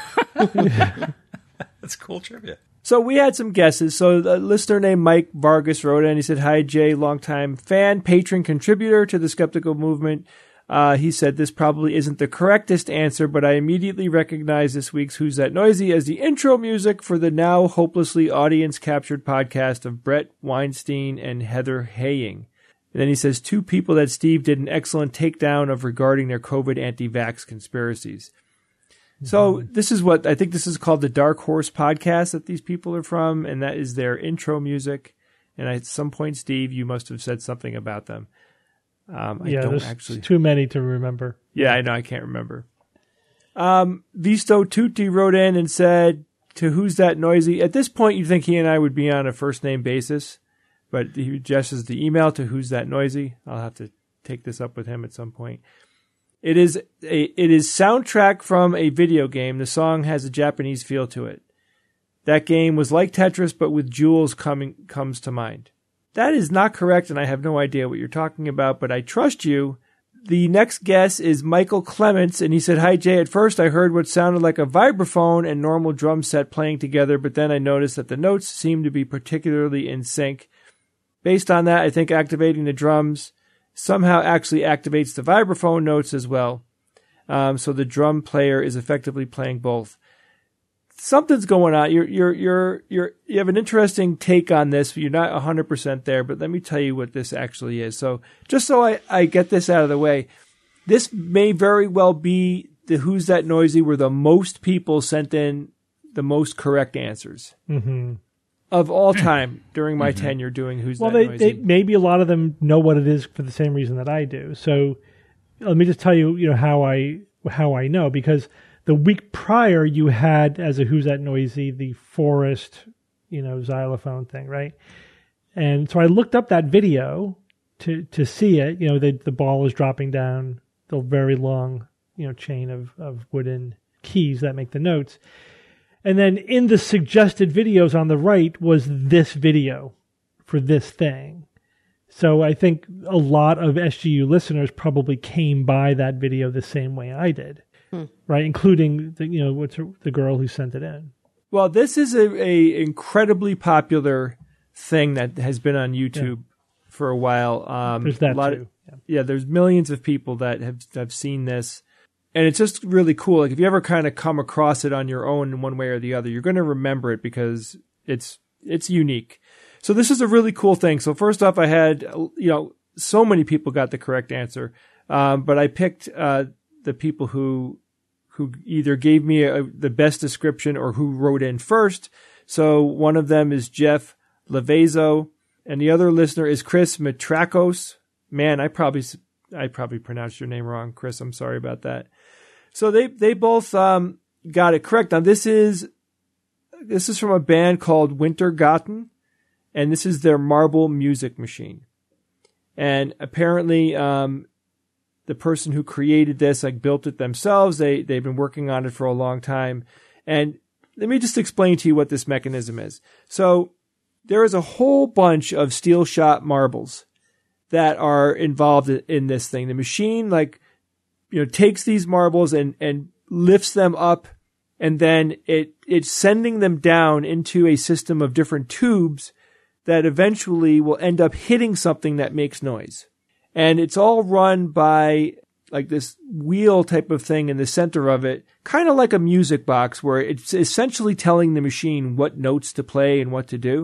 That's cool trivia. So we had some guesses. So a listener named Mike Vargas wrote in. He said, "Hi, Jay, longtime fan, patron, contributor to the Skeptical Movement." He said, "This probably isn't the correctest answer, but I immediately recognize this week's Who's That Noisy as the intro music for the now hopelessly audience-captured podcast of Brett Weinstein and Heather Haying." And then he says, "Two people that Steve did an excellent takedown of regarding their COVID anti-vax conspiracies." So this is what I think this is called the Dark Horse podcast that these people are from, and that is their intro music. And at some point, Steve, you must have said something about them. There's too many to remember. Yeah, I know. I can't remember. Visto Tutti wrote in and said, "To Who's That Noisy?" At this point, you'd think he and I would be on a first-name basis, but he addresses the email to Who's That Noisy. I'll have to take this up with him at some point. It is soundtrack from a video game. The song has a Japanese feel to it. That game was like Tetris, but with jewels comes to mind. That is not correct, and I have no idea what you're talking about, but I trust you. The next guess is Michael Clements, and he said, "Hi, Jay. At first, I heard what sounded like a vibraphone and normal drum set playing together, but then I noticed that the notes seemed to be particularly in sync. Based on that, I think activating the drums somehow actually activates the vibraphone notes as well. So the drum player is effectively playing both." Something's going on. You have an interesting take on this. You're not 100% there, but let me tell you what this actually is. So just so I get this out of the way, this may very well be the Who's That Noisy where the most people sent in the most correct answers of all time during my tenure doing Who's That Noisy. Maybe a lot of them know what it is for the same reason that I do. So let me just tell you, how I know, because the week prior, you had as a Who's That Noisy the Forest, xylophone thing, right? And so I looked up that video to see it. The ball is dropping down the very long, chain of wooden keys that make the notes. And then in the suggested videos on the right was this video for this thing. So I think a lot of SGU listeners probably came by that video the same way I did. Right, including the girl who sent it in. Well, this is a incredibly popular thing that has been on YouTube for a while. There's that too. Yeah, there's millions of people that have seen this. And it's just really cool. Like if you ever kind of come across it on your own in one way or the other, you're going to remember it because it's unique. So this is a really cool thing. So first off, I had, so many people got the correct answer. But I picked, the people who either gave me the best description or who wrote in first. So one of them is Jeff Levezo, and the other listener is Chris Mitrakos. Man, I probably pronounced your name wrong, Chris. I'm sorry about that. So they both got it correct. Now this is from a band called Wintergarten, and this is their marble music machine. And apparently, the person who created this, built it themselves. They've been working on it for a long time. And let me just explain to you what this mechanism is. So there is a whole bunch of steel shot marbles that are involved in this thing. The machine, takes these marbles and lifts them up, and then it's sending them down into a system of different tubes that eventually will end up hitting something that makes noise. And it's all run by this wheel type of thing in the center of it, kind of like a music box where it's essentially telling the machine what notes to play and what to do.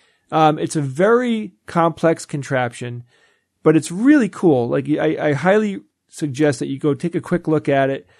It's a very complex contraption, but it's really cool. I highly suggest that you go take a quick look at it.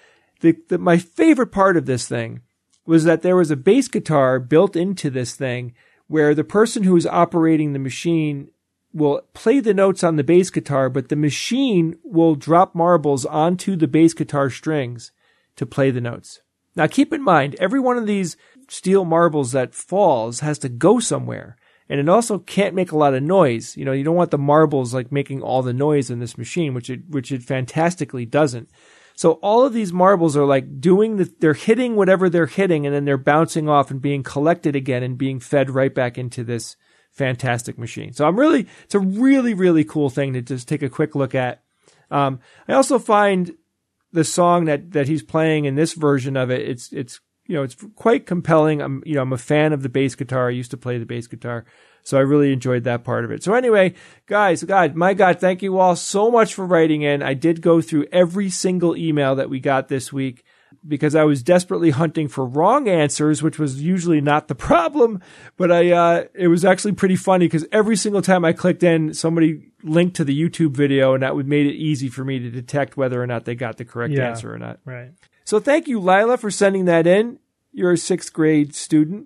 My favorite part of this thing was that there was a bass guitar built into this thing where the person who is operating the machine will play the notes on the bass guitar, but the machine will drop marbles onto the bass guitar strings to play the notes. Now keep in mind, every one of these steel marbles that falls has to go somewhere. And it also can't make a lot of noise. You don't want the marbles making all the noise in this machine, which it fantastically doesn't. So all of these marbles are they're hitting whatever they're hitting, and then they're bouncing off and being collected again and being fed right back into this fantastic machine. So it's a really, really cool thing to just take a quick look at. I also find the song that he's playing in this version of it, it's quite compelling. I'm a fan of the bass guitar. I used to play the bass guitar, so I really enjoyed that part of it. So anyway, guys, thank you all so much for writing in. I did go through every single email that we got this week because I was desperately hunting for wrong answers, which was usually not the problem. But it was actually pretty funny because every single time I clicked in, somebody linked to the YouTube video, and that made it easy for me to detect whether or not they got the correct answer or not. Right. So thank you, Lila, for sending that in. You're a 6th grade student,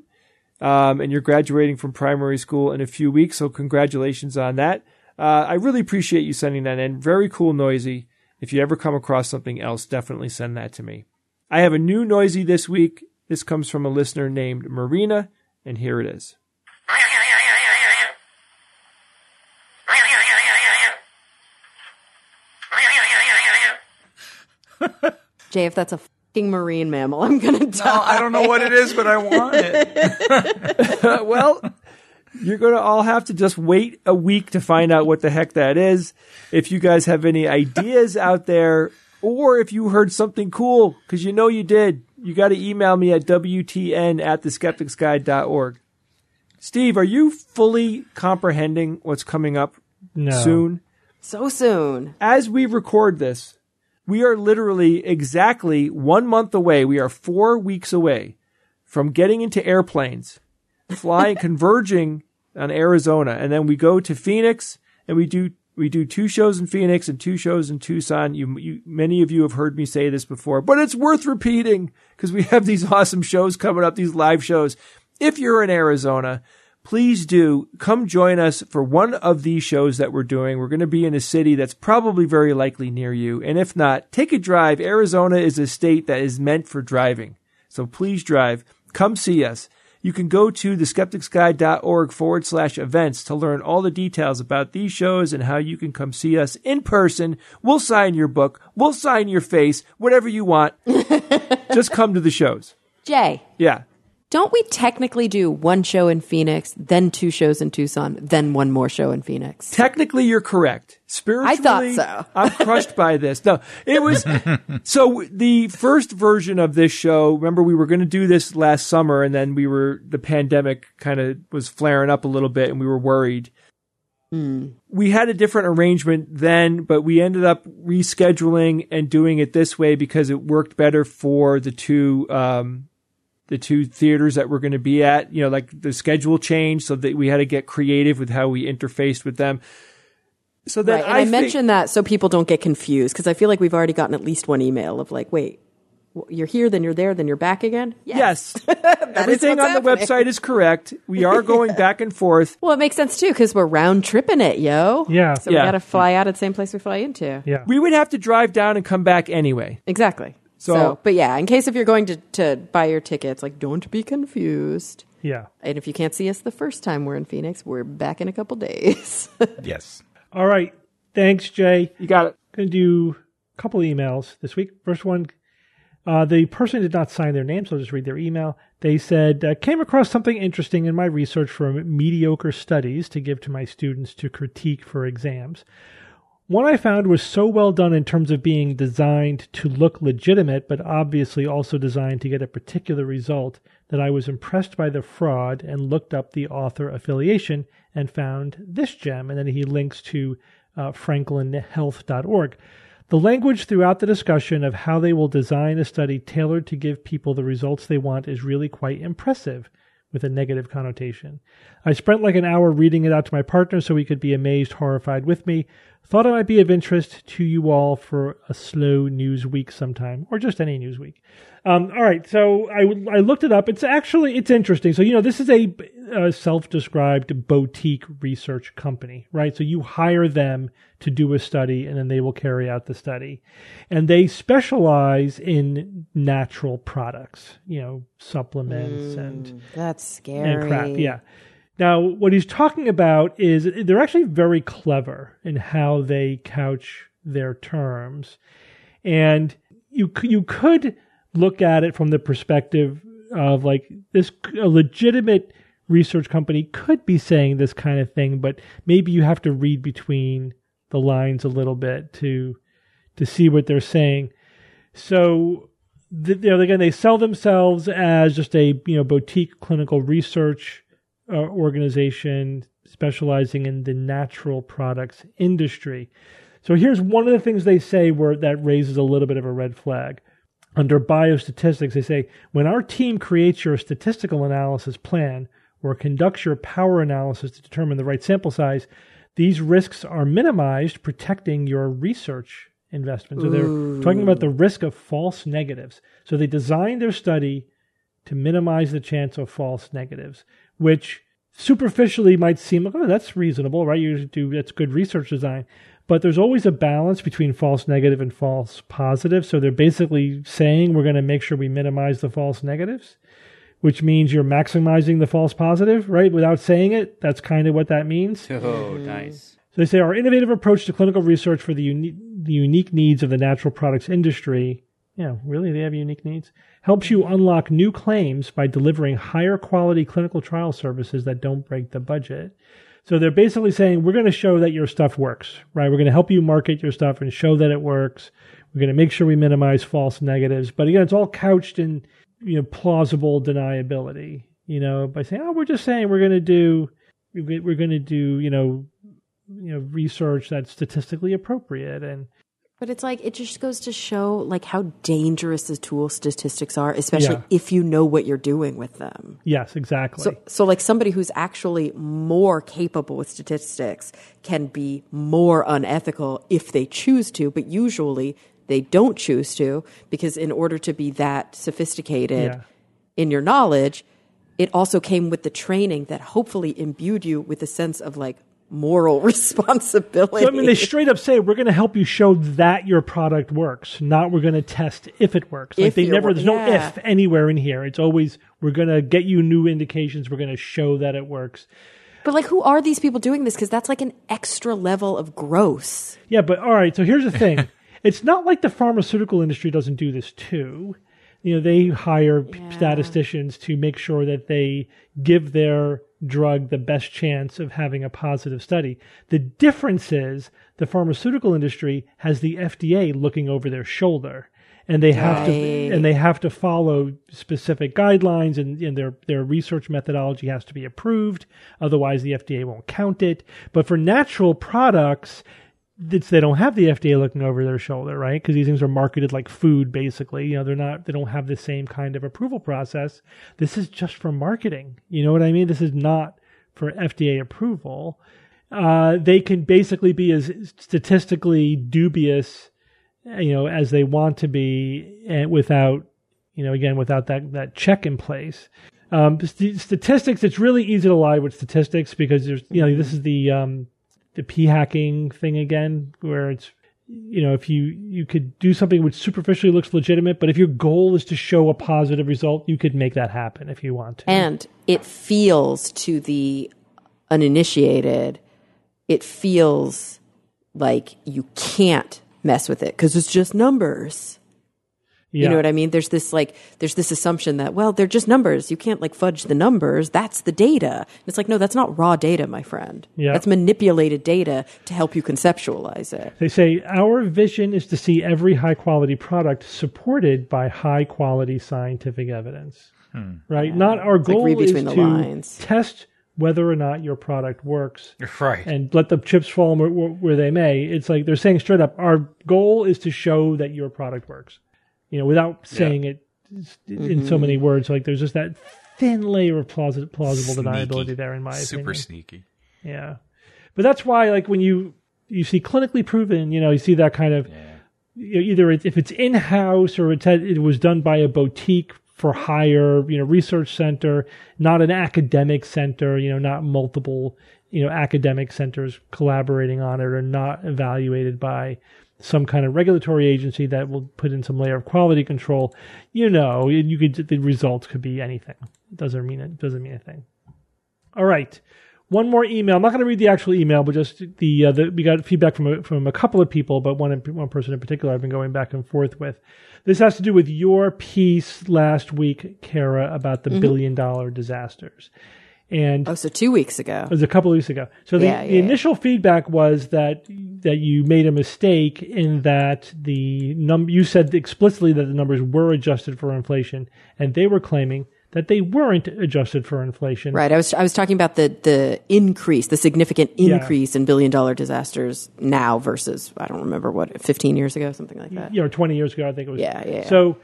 and you're graduating from primary school in a few weeks, so congratulations on that. I really appreciate you sending that in. Very cool, Noisy. If you ever come across something else, definitely send that to me. I have a new Noisy this week. This comes from a listener named Marina, and here it is. Jay, if that's a fucking marine mammal, I'm going to die. No, I don't know what it is, but I want it. Well, you're going to all have to just wait a week to find out what the heck that is. If you guys have any ideas out there, or if you heard something cool, because you did, you got to email me at wtn@theskepticsguide.org. Steve, are you fully comprehending what's coming up soon? So soon. As we record this, we are literally exactly 1 month away. We are 4 weeks away from getting into airplanes, converging on Arizona, and then we go to Phoenix, and we do 2 shows in Phoenix and 2 shows in Tucson. Many of you have heard me say this before, but it's worth repeating because we have these awesome shows coming up, these live shows. If you're in Arizona, please do come join us for one of these shows that we're doing. We're going to be in a city that's probably very likely near you. And if not, take a drive. Arizona is a state that is meant for driving. So please drive. Come see us. You can go to theskepticsguide.org/events to learn all the details about these shows and how you can come see us in person. We'll sign your book. We'll sign your face, whatever you want. Just come to the shows. Jay. Yeah. Don't we technically do 1 show in Phoenix, then 2 shows in Tucson, then 1 more show in Phoenix? Technically, you're correct. Spiritually, I thought so. I'm crushed by this. No, it was so the first version of this show. Remember, we were going to do this last summer, and then the pandemic kind of was flaring up a little bit, and we were worried. We had a different arrangement then, but we ended up rescheduling and doing it this way because it worked better for the two theaters that we're going to be at. You know, like the schedule changed, so that we had to get creative with how we interfaced with them. So that right. And I mentioned that so people don't get confused, because I feel like we've already gotten at least one email of like, wait, you're here, then you're there, then you're back again? Yes. Everything on the website is correct. We are going back and forth. Well, it makes sense too, because we're round tripping it, yo. Yeah. So we got to fly out at the same place we fly into. Yeah. We would have to drive down and come back anyway. Exactly. So, but yeah, in case if you're going to buy your tickets, like, don't be confused. Yeah. And if you can't see us the first time we're in Phoenix, we're back in a couple days. Yes. All right. Thanks, Jay. You got it. Going to do a couple of emails this week. First one, the person did not sign their name, so I'll just read their email. They said, came across something interesting in my research for mediocre studies to give to my students to critique for exams. One I found was so well done in terms of being designed to look legitimate, but obviously also designed to get a particular result, that I was impressed by the fraud and looked up the author affiliation and found this gem. And then he links to franklinhealth.org. The language throughout the discussion of how they will design a study tailored to give people the results they want is really quite impressive, with a negative connotation. I spent like an hour reading it out to my partner so he could be amazed, horrified with me. Thought it might be of interest to you all for a slow news week sometime, or just any news week. All right, so I looked it up. It's interesting. So, this is a self-described boutique research company, right? So you hire them to do a study, and then they will carry out the study. And they specialize in natural products, supplements and that's scary. And crap, yeah. Now, what he's talking about is they're actually very clever in how they couch their terms. And you could look at it from the perspective of like a legitimate research company could be saying this kind of thing, but maybe you have to read between the lines a little bit to see what they're saying. So, again, they sell themselves as just a boutique clinical research organization specializing in the natural products industry. So here's one of the things they say that raises a little bit of a red flag. Under biostatistics, they say, when our team creates your statistical analysis plan or conducts your power analysis to determine the right sample size, these risks are minimized, protecting your research investment. So they're talking about the risk of false negatives. So they designed their study to minimize the chance of false negatives, which superficially might seem like, oh, that's reasonable, right? That's good research design. But there's always a balance between false negative and false positive. So they're basically saying we're going to make sure we minimize the false negatives, which means you're maximizing the false positive, right? Without saying it, that's kind of what that means. Oh, nice. So they say our innovative approach to clinical research for the unique needs of the natural products industry, really, they have unique needs, helps you unlock new claims by delivering higher quality clinical trial services that don't break the budget. So they're basically saying, we're going to show that your stuff works, right? We're going to help you market your stuff and show that it works. We're going to make sure we minimize false negatives. But again, it's all couched in, plausible deniability, by saying, we're just saying we're going to do, research that's statistically appropriate. But it's like, it just goes to show like how dangerous the tool statistics are, especially if you know what you're doing with them. Yes, exactly. So like somebody who's actually more capable with statistics can be more unethical if they choose to, but usually they don't choose to, because in order to be that sophisticated in your knowledge, it also came with the training that hopefully imbued you with a sense of like moral responsibility. So, they straight up say, we're going to help you show that your product works, not we're going to test if it works. Like there's no if anywhere in here. It's always, we're going to get you new indications. We're going to show that it works. But like, who are these people doing this? Because that's like an extra level of gross. Yeah, but all right. So here's the thing. It's not like the pharmaceutical industry doesn't do this too. They hire statisticians to make sure that they give their drug the best chance of having a positive study. The difference is the pharmaceutical industry has the FDA looking over their shoulder. and they have to follow specific guidelines, and their research methodology has to be approved. Otherwise, the FDA won't count it. But for natural products, they don't have the FDA looking over their shoulder, right? Because these things are marketed like food, basically. They don't have the same kind of approval process. This is just for marketing. You know what I mean? This is not for FDA approval. They can basically be as statistically dubious, as they want to be, and without that check in place. Statistics, it's really easy to lie with statistics because there's, this is the p hacking thing again, where it's, if you could do something which superficially looks legitimate, but if your goal is to show a positive result, you could make that happen if you want to. And it feels to the uninitiated, it feels like you can't mess with it because it's just numbers. Yeah. You know what I mean? There's this assumption that, well, they're just numbers. You can't fudge the numbers. That's the data. And it's like, no, that's not raw data, my friend. Yeah. That's manipulated data to help you conceptualize it. They say our vision is to see every high quality product supported by high quality scientific evidence. Right? Yeah. Not our goal is to test whether or not your product works, right, and let the chips fall where they may. It's like they're saying straight up, our goal is to show that your product works, without saying it in so many words. Like there's just that thin layer of plausible deniability there, in my opinion. Super sneaky. Yeah, but that's why, when you see clinically proven, you see that kind of either if it's in house or it was done by a boutique for hire, research center, not an academic center, not multiple, academic centers collaborating on it, or not evaluated by some kind of regulatory agency that will put in some layer of quality control. The results could be anything. It doesn't mean a thing. All right. One more email. I'm not going to read the actual email, but just we got feedback from a couple of people, but one person in particular I've been going back and forth with. This has to do with your piece last week, Kara, about the $1 billion disasters. And so 2 weeks ago. It was a couple of weeks ago. So the initial feedback was that you made a mistake in that you said explicitly that the numbers were adjusted for inflation, and they were claiming that they weren't adjusted for inflation. Right. I was talking about the increase, the significant increase in $1 billion disasters now versus, I don't remember 15 years ago, something like that. Or 20 years ago, I think it was. Yeah. So,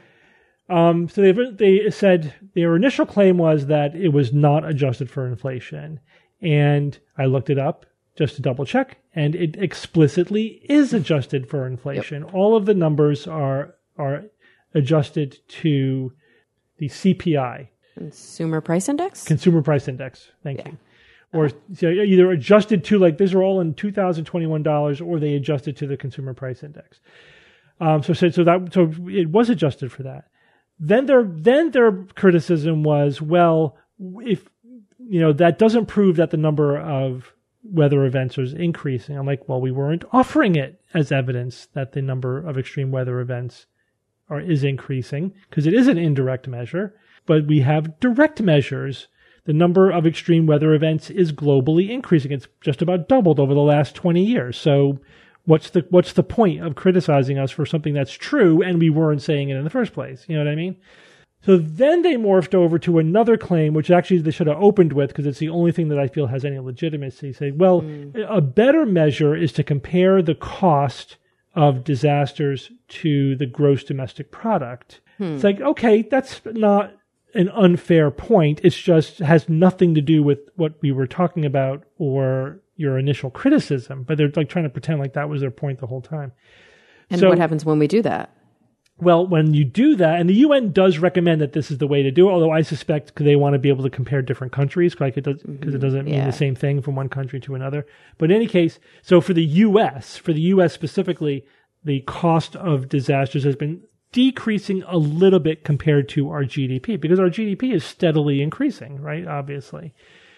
they said their initial claim was that it was not adjusted for inflation. And I looked it up just to double check, and it explicitly is adjusted for inflation. Yep. All of the numbers are adjusted to the CPI. Consumer Price Index? Consumer Price Index. Thank you. Or either adjusted to, these are all in 2021 dollars, or they adjusted to the Consumer Price Index. So it was adjusted for that. Then their criticism was, well, if that doesn't prove that the number of weather events is increasing. I'm like, well, we weren't offering it as evidence that the number of extreme weather events is increasing, because it is an indirect measure. But we have direct measures. The number of extreme weather events is globally increasing. It's just about doubled over the last 20 years. So what's the point of criticizing us for something that's true and we weren't saying it in the first place? You know what I mean? So then they morphed over to another claim, which actually they should have opened with, because it's the only thing that I feel has any legitimacy. Say, well, a better measure is to compare the cost of disasters to the gross domestic product. It's like, okay, that's not an unfair point. It's just has nothing to do with what we were talking about or your initial criticism, but they're trying to pretend like that was their point the whole time. And what happens when we do that? Well, when you do that, and the UN does recommend that this is the way to do it, although I suspect they want to be able to compare different countries, because it doesn't mean the same thing from one country to another. But in any case, so for the US specifically, the cost of disasters has been decreasing a little bit compared to our GDP, because our GDP is steadily increasing, right? Obviously.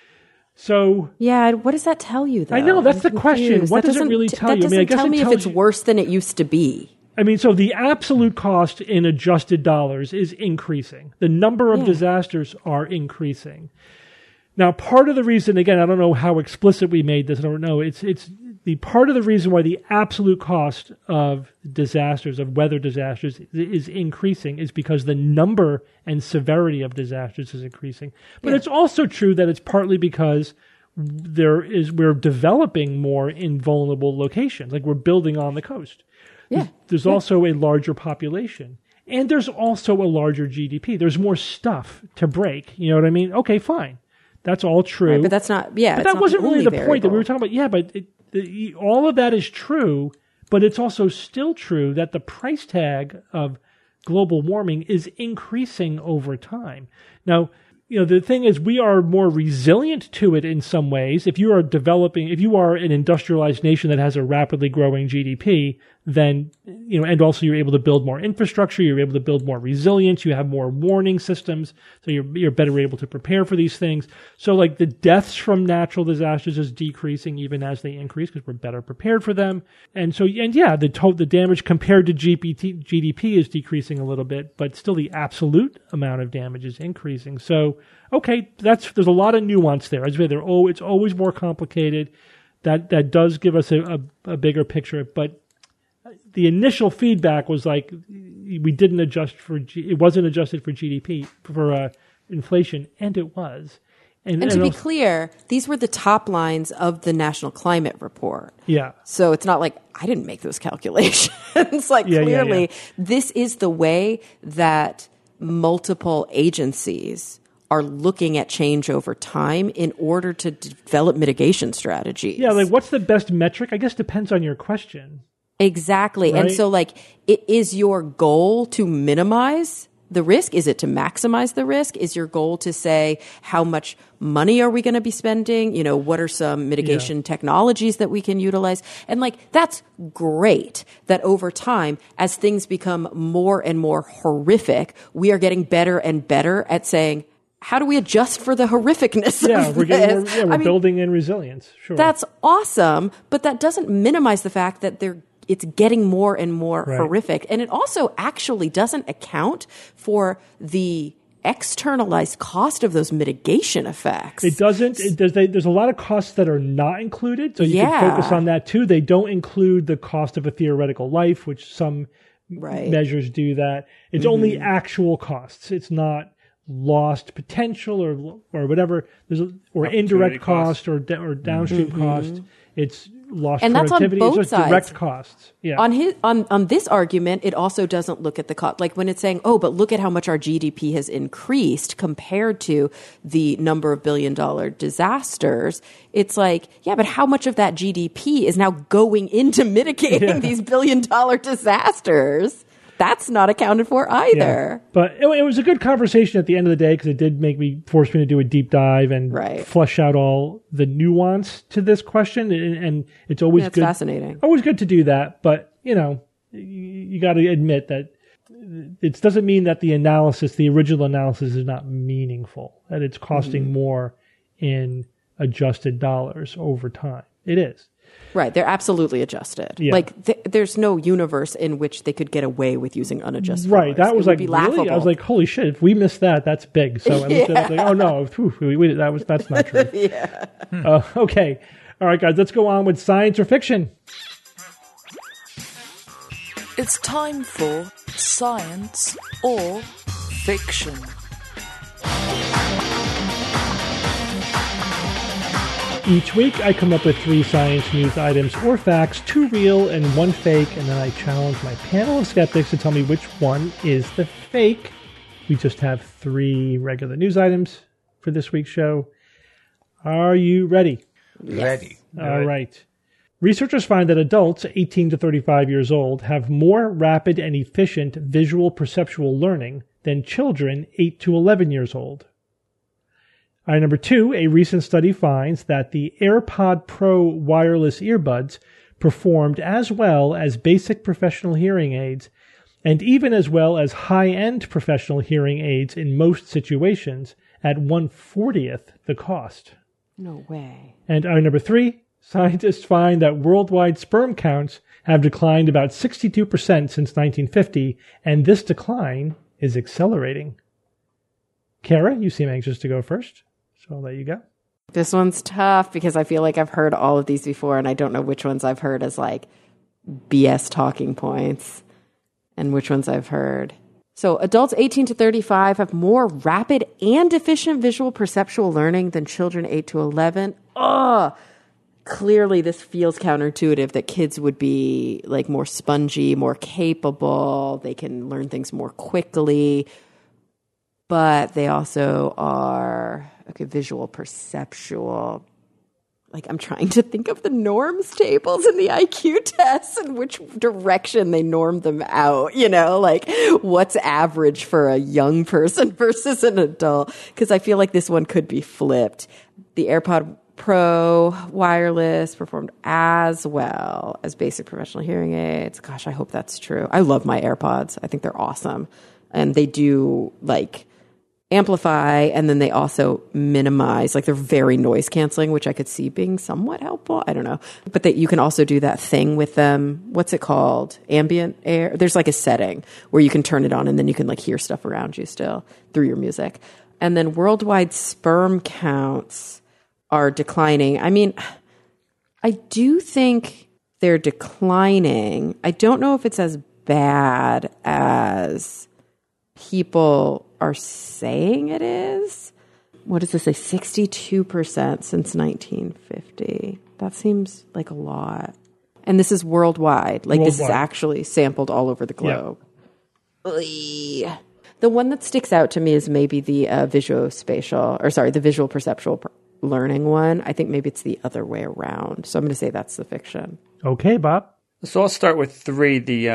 So what does that tell you, though? I know, that's the question. What does it really tell you? That doesn't tell me if it's worse than it used to be. I mean, so the absolute cost in adjusted dollars is increasing. The number of disasters are increasing. Now, part of the reason, again, I don't know how explicit we made this. I don't know. It's the part of the reason why the absolute cost of disasters, of weather disasters, is increasing is because the number and severity of disasters is increasing. But it's also true that it's partly because we're developing more in vulnerable locations, like we're building on the coast. Yeah. There's also a larger population. And there's also a larger GDP. There's more stuff to break. You know what I mean? Okay, fine. That's all true. Right, but that's not, yeah. But that wasn't really the point that we were talking about. Yeah, but all of that is true, but it's also still true that the price tag of global warming is increasing over time. Now, the thing is, we are more resilient to it in some ways. If you are an industrialized nation that has a rapidly growing GDP, then, and also you're able to build more infrastructure, you're able to build more resilience, you have more warning systems, so you're better able to prepare for these things. So like the deaths from natural disasters is decreasing even as they increase because we're better prepared for them. The damage compared to GDP is decreasing a little bit, but still the absolute amount of damage is increasing. So, okay, there's a lot of nuance there. It's always more complicated. That does give us a bigger picture, but the initial feedback was like we didn't adjust it wasn't adjusted for GDP for inflation, and it was. And to be clear, these were the top lines of the National Climate Report. Yeah. So it's not like I didn't make those calculations. Clearly, this is the way that multiple agencies are looking at change over time in order to develop mitigation strategies. Yeah, like what's the best metric? I guess depends on your question. Exactly. Right? And so it is your goal to minimize the risk? Is it to maximize the risk? Is your goal to say how much money are we going to be spending? What are some mitigation technologies that we can utilize? And that's great that over time, as things become more and more horrific, we are getting better and better at saying, how do we adjust for the horrificness of this? We're building in resilience. Sure. That's awesome, but that doesn't minimize the fact that it's getting more and more horrific. And it also actually doesn't account for the externalized cost of those mitigation effects. It doesn't. There's a lot of costs that are not included, so you can focus on that too. They don't include the cost of a theoretical life, which some measures do that. It's only actual costs. It's not lost potential or whatever. Or indirect cost or downstream cost. It's lost and productivity. That's on both it's just sides. Direct costs. Yeah. On this argument, it also doesn't look at the cost. Like when it's saying, oh, but look at how much our GDP has increased compared to the number of billion-dollar disasters. It's like, yeah, but how much of that GDP is now going into mitigating these billion-dollar disasters? That's not accounted for either. Yeah. But it was a good conversation at the end of the day because it did force me to do a deep dive and flesh out all the nuance to this question. And it's always good. That's fascinating. Always good to do that. But, you got to admit that it doesn't mean that the original analysis is not meaningful, that it's costing more in adjusted dollars over time. It is. Right, they're absolutely adjusted. Yeah. There's no universe in which they could get away with using unadjusted. Right, dollars. that was really? I was like, holy shit! If we missed that, that's big. So I looked at it like, oh no, that's not true. Okay, all right, guys, let's go on with science or fiction. It's time for science or fiction. Each week, I come up with 3 science news items or facts, 2 real and 1 fake, and then I challenge my panel of skeptics to tell me which one is the fake. We just have 3 regular news items for this week's show. Are you ready? Yes. Ready. All right. Researchers find that adults 18 to 35 years old have more rapid and efficient visual perceptual learning than children 8 to 11 years old. Number 2, a recent study finds that the AirPod Pro wireless earbuds performed as well as basic professional hearing aids, and even as well as high-end professional hearing aids in most situations at 1/40th the cost. No way. And number 3, scientists find that worldwide sperm counts have declined about 62% since 1950, and this decline is accelerating. Kara, you seem anxious to go first. So I'll let you go. This one's tough because I feel like I've heard all of these before, and I don't know which ones I've heard as like BS talking points and which ones I've heard. So adults 18 to 35 have more rapid and efficient visual perceptual learning than children 8 to 11. Clearly this feels counterintuitive that kids would be like more spongy, more capable. They can learn things more quickly, but they also are visual perceptual. Like, I'm trying to think of the norms tables in the IQ tests and which direction they norm them out, like what's average for a young person versus an adult. Because I feel like this one could be flipped. The AirPod Pro wireless performed as well as basic professional hearing aids. Gosh, I hope that's true. I love my AirPods. I think they're awesome. And they do, like, amplify, and then they also minimize, like they're very noise canceling, which I could see being somewhat helpful. I don't know. But you can also do that thing with them. What's it called? Ambient air. There's like a setting where you can turn it on and then you can like hear stuff around you still through your music. And then worldwide sperm counts are declining. I mean, I do think they're declining. I don't know if it's as bad as people are saying it is. What does this say? 62% since 1950. That seems like a lot. And this is worldwide. Like this is actually sampled all over the globe. Yeah. The one that sticks out to me is maybe the the visual perceptual learning one. I think maybe it's the other way around. So I'm going to say that's the fiction. Okay, Bob. So I'll start with 3.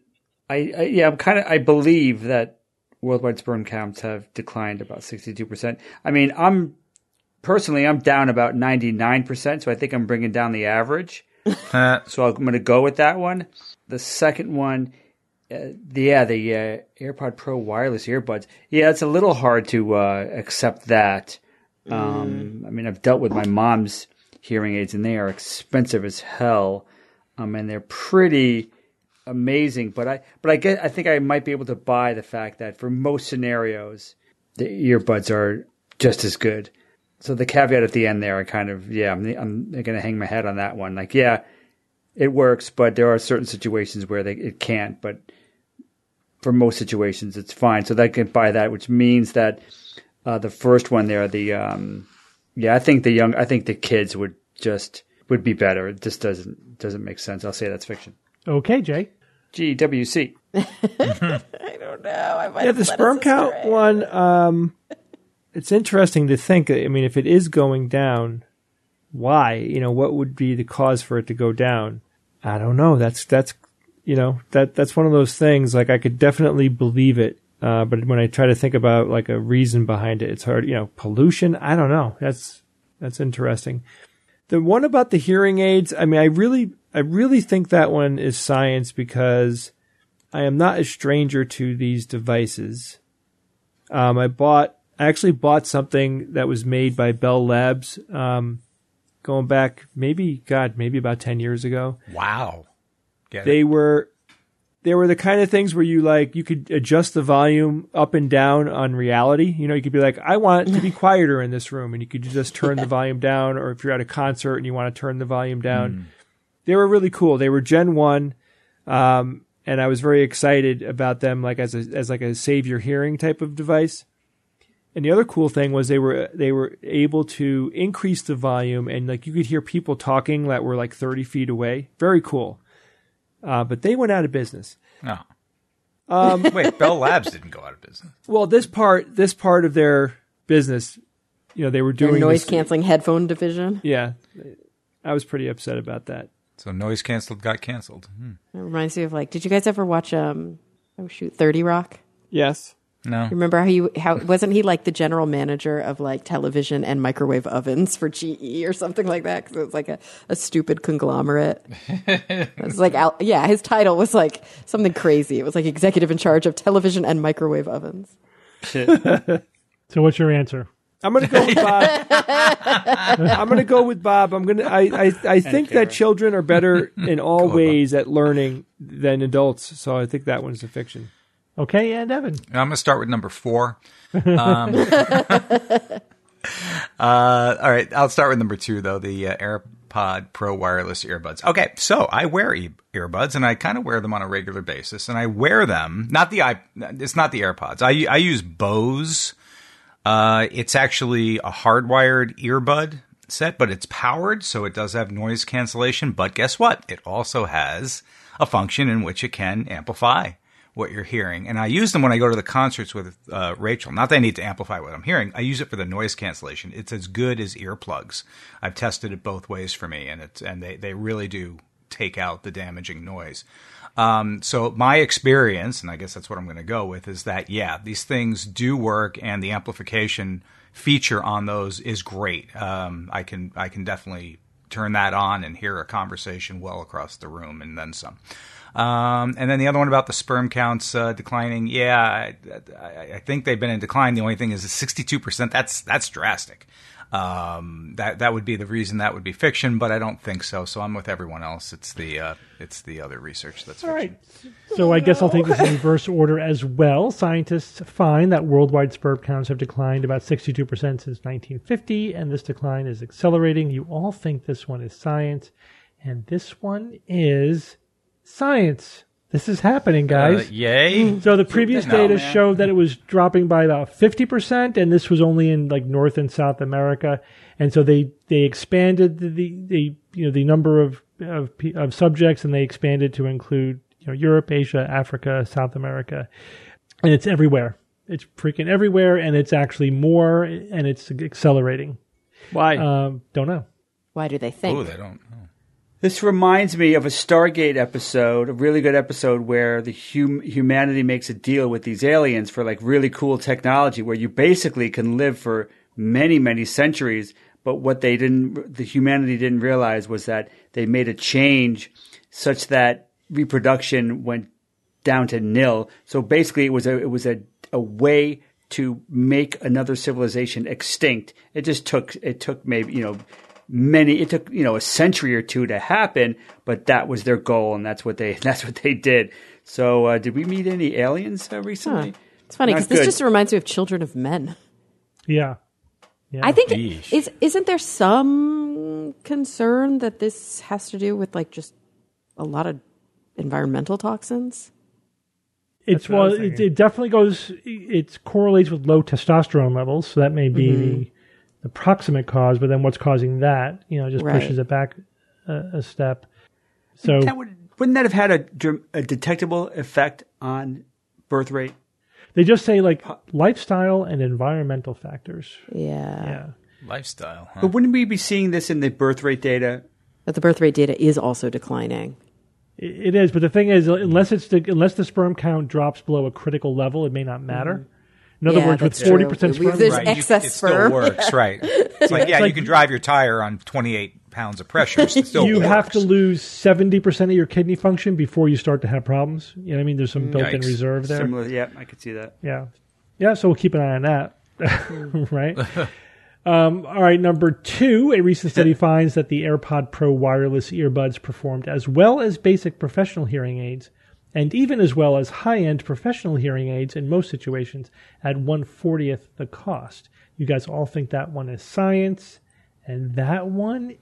I believe that worldwide sperm counts have declined about 62%. I mean, I'm down about 99%, so I think I'm bringing down the average. So I'm going to go with that one. The second one, the AirPod Pro wireless earbuds. Yeah, it's a little hard to accept that. I mean, I've dealt with my mom's hearing aids, and they are expensive as hell, and they're pretty amazing, but I think I might be able to buy the fact that for most scenarios, the earbuds are just as good. So the caveat at the end there, I'm going to hang my head on that one. Like, yeah, it works, but there are certain situations where it can't. But for most situations, it's fine. So I can buy that, which means that the first one there, I think the kids would be better. It just doesn't make sense. I'll say that's fiction. Okay, Jay. GWC. I don't know. The sperm count one, it's interesting to think. I mean, if it is going down, why? What would be the cause for it to go down? I don't know. That's one of those things. Like, I could definitely believe it, but when I try to think about like a reason behind it, it's hard. Pollution. I don't know. That's interesting. The one about the hearing aids. I mean, I really think that one is science because I am not a stranger to these devices. I actually bought something that was made by Bell Labs, going back maybe about 10 years ago. Wow. They were the kind of things where you could adjust the volume up and down on reality. You could be like, I want it to be quieter in this room, and you could just turn the volume down, or if you're at a concert and you want to turn the volume down. They were really cool. They were Gen 1, and I was very excited about them, like as a save your hearing type of device. And the other cool thing was they were able to increase the volume, and like you could hear people talking that were like 30 feet away. Very cool. But they went out of business. No. Wait, Bell Labs didn't go out of business. Well, this part of their business, they were doing their noise canceling headphone division. Yeah, I was pretty upset about that. So noise canceled got canceled. It reminds me of did you guys ever watch 30 Rock? Yes. No. Remember how wasn't he like the general manager of like television and microwave ovens for GE or something like that? Because it was like a stupid conglomerate. It was like, his title was like something crazy. It was like executive in charge of television and microwave ovens. So what's your answer? I'm going to go with Bob. I think that children are better in all ways at learning than adults. So I think that one's a fiction. Okay, and Evan. I'm going to start with number 4. All right, I'll start with number 2, though, the AirPod Pro wireless earbuds. Okay, so I wear earbuds, and I kind of wear them on a regular basis, and I wear them, it's not the AirPods. I use Bose. It's actually a hardwired earbud set, but it's powered, so it does have noise cancellation. But guess what? It also has a function in which it can amplify what you're hearing. And I use them when I go to the concerts with Rachel. Not that I need to amplify what I'm hearing. I use it for the noise cancellation. It's as good as earplugs. I've tested it both ways for me, and they really do take out the damaging noise. So my experience, and I guess that's what I'm going to go with, is that, yeah, these things do work, and the amplification feature on those is great. I can definitely turn that on and hear a conversation well across the room, and then some. And then the other one about the sperm counts declining. Yeah, I think they've been in decline. The only thing is 62%. That's drastic. That would be the reason that would be fiction, but I don't think so. So I'm with everyone else. It's the other research that's fiction. All right. So I guess I'll take this in reverse order as well. Scientists find that worldwide sperm counts have declined about 62% since 1950, and this decline is accelerating. You all think this one is science, and this one is science. This is happening, guys. Yay. So the previous data showed that it was dropping by about 50%, and this was only in like North and South America. And so they expanded the number of subjects, and they expanded to include Europe, Asia, Africa, South America, and it's everywhere. It's freaking everywhere, and it's actually more, and it's accelerating. Why? Don't know. Why do they think? Oh, they don't know. This reminds me of a Stargate episode, a really good episode where the humanity makes a deal with these aliens for like really cool technology where you basically can live for many, many centuries. But what the humanity didn't realize was that they made a change such that reproduction went down to nil. So basically it was a way to make another civilization extinct. It took maybe, it took a century or two to happen, but that was their goal, and that's what they did. So, did we meet any aliens recently? Huh. It's funny because this just reminds me of Children of Men. Yeah. I think isn't there some concern that this has to do with like just a lot of environmental toxins? It definitely goes. It correlates with low testosterone levels, so that may be the proximate cause, but then what's causing that, just pushes it back a step. So wouldn't that have had a detectable effect on birth rate? They just say like lifestyle and environmental factors. Yeah. Lifestyle, huh? But wouldn't we be seeing this in the birth rate data? But the birth rate data is also declining. It is, but the thing is, unless the sperm count drops below a critical level, it may not matter. In other words, with 40% sperm, there's excess sperm. It still works, right? It's like, you can drive your tire on 28 pounds of pressure. It still you works. have to lose 70% of your kidney function before you start to have problems. You know what I mean? There's some built-in reserve there. Similar, yeah, I could see that. Yeah. So we'll keep an eye on that, right? All right, number 2, a recent study finds that the AirPod Pro wireless earbuds performed as well as basic professional hearing aids, and even as well as high-end professional hearing aids in most situations at 1/40th the cost. You guys all think that one is science, and that one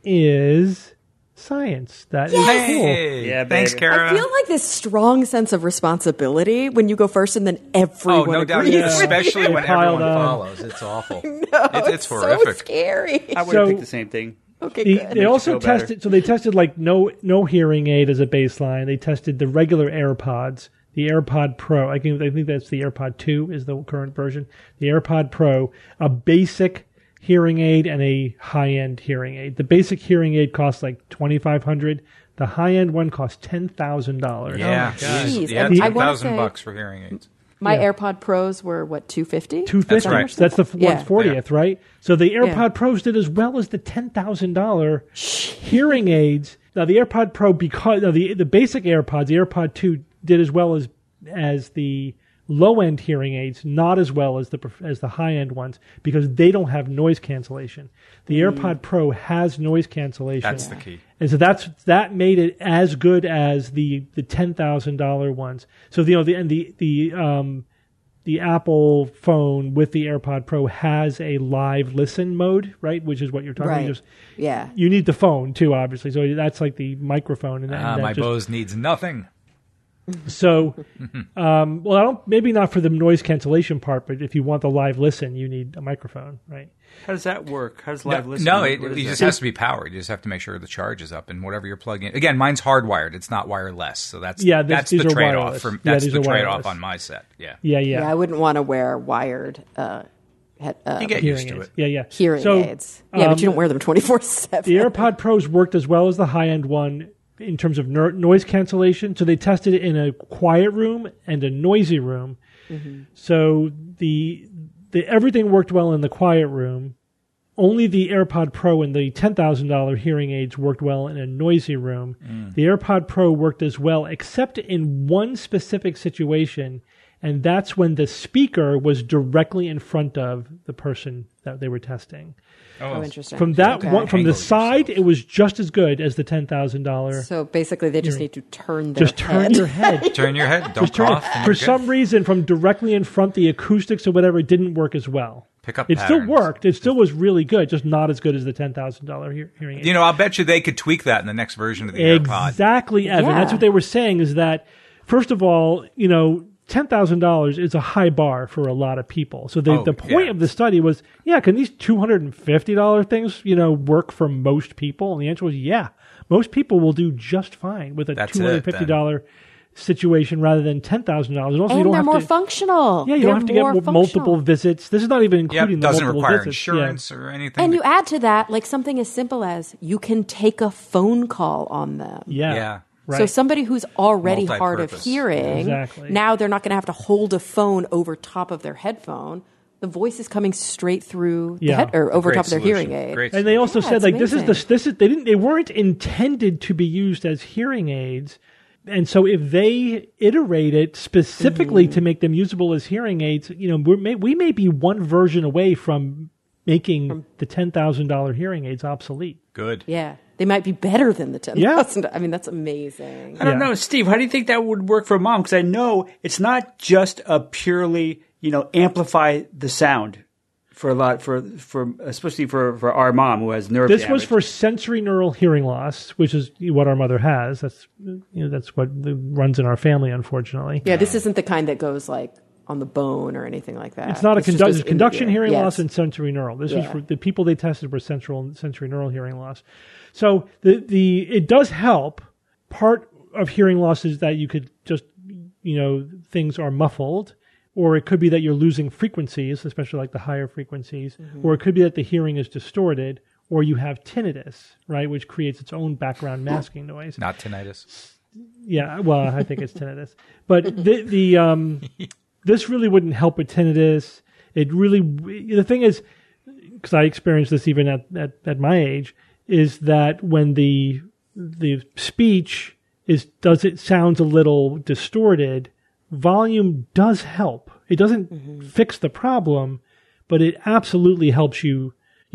is science. That is cool. Yeah, thanks, baby. Kara. I feel like this strong sense of responsibility when you go first and then everyone no doubt, agrees with especially you. when everyone follows. It's awful. It's horrific. So scary. I would have picked the same thing. Okay, good. They also tested, so they tested like no hearing aid as a baseline. They tested the regular AirPods, the AirPod Pro. I think that's the AirPod 2 is the current version. The AirPod Pro, a basic hearing aid and a high-end hearing aid. The basic hearing aid costs like $2,500. The high-end one costs $10,000. Yeah, Jeez. yeah, And I wanna $10,000 for hearing aids. My AirPod Pros were what, $250? $250. That's right. That's the 1/40th, right? So the AirPod Yeah. Pros did as well as the $10,000 hearing aids. Now the AirPod Pro, because the basic AirPods, the AirPod 2 did as well as the low-end hearing aids, not as well as the high-end ones, because they don't have noise cancellation. The AirPod Pro has noise cancellation. That's the key. And so that made it as good as the $10,000 ones. So the the Apple phone with the AirPod Pro has a live listen mode, right? Which is what you're talking about. Yeah. You need the phone too, obviously. So that's like the microphone. And that My Bose needs nothing. So, maybe not for the noise cancellation part, but if you want the live listen, you need a microphone, right? How does that work? How does live listen No, work? it just has to be powered. You just have to make sure the charge is up, and whatever you're plugging in. Again, mine's hardwired; it's not wireless, so that's these the are trade-off. wireless. That's these the are trade-off wireless. on my set. Yeah, I wouldn't want to wear wired you get used to it. Hearing aids. Yeah, but you don't wear them 24/7. The AirPod Pros worked as well as the high-end one in terms of noise cancellation. So they tested it in a quiet room and a noisy room. Mm-hmm. So the everything worked well in the quiet room. Only the AirPod Pro and the $10,000 hearing aids worked well in a noisy room. The AirPod Pro worked as well, except in one specific situation, and that's when the speaker was directly in front of the person that they were testing. Oh, interesting. From that one, from the side, it was just as good as the $10,000. So basically, they just need to turn their just turn your head. Turn your head. Don't cough. For some reason, from directly in front, the acoustics or whatever, it didn't work as well. Pick up It patterns. still worked. It still was really good, just not as good as the $10,000 hearing aid. I'll bet you they could tweak that in the next version of the AirPod. Exactly, Evan. Yeah. That's what they were saying. Is that first of all, $10,000 is a high bar for a lot of people. So the point of the study was, can these $250 things, work for most people? And the answer was, most people will do just fine with a $250 situation rather than $10,000. And also, you don't they're have more to, functional. Yeah, you don't have to get multiple visits. This is not even including the doesn't multiple require visits. insurance or anything. And you add to that, like something as simple as you can take a phone call on them. Yeah. Right. So somebody who's already hard of Multi-purpose. hearing, now they're not going to have to hold a phone over top of their headphone. The voice is coming straight through the head or over top of their hearing aid. Great and they also said like amazing. they weren't intended to be used as hearing aids. And so if they iterate it specifically to make them usable as hearing aids, we may be one version away from making the $10,000 hearing aids obsolete. Good. Yeah. They might be better than the 10,000. I mean, that's amazing. I don't know, Steve. How do you think that would work for mom? Because I know it's not just a purely, amplify the sound for a lot for especially for our mom who has nerve This damage. was for sensory neural hearing loss, which is what our mother has. That's that's what runs in our family, unfortunately. Yeah, this isn't the kind that goes like on the bone or anything like that. It's not a conduction hearing Yes. loss and sensory neural. This was for the people they tested were sensory neural hearing loss. So it does help. Part of hearing loss is that you could just things are muffled, or it could be that you're losing frequencies, especially like the higher frequencies, or it could be that the hearing is distorted, or you have tinnitus, right, which creates its own background masking noise. Not tinnitus. Yeah, well, I think it's tinnitus, but this really wouldn't help with tinnitus. The thing is, because I experienced this even at my age, is that when the speech sounds a little distorted, volume does help. It doesn't fix the problem, but it absolutely helps you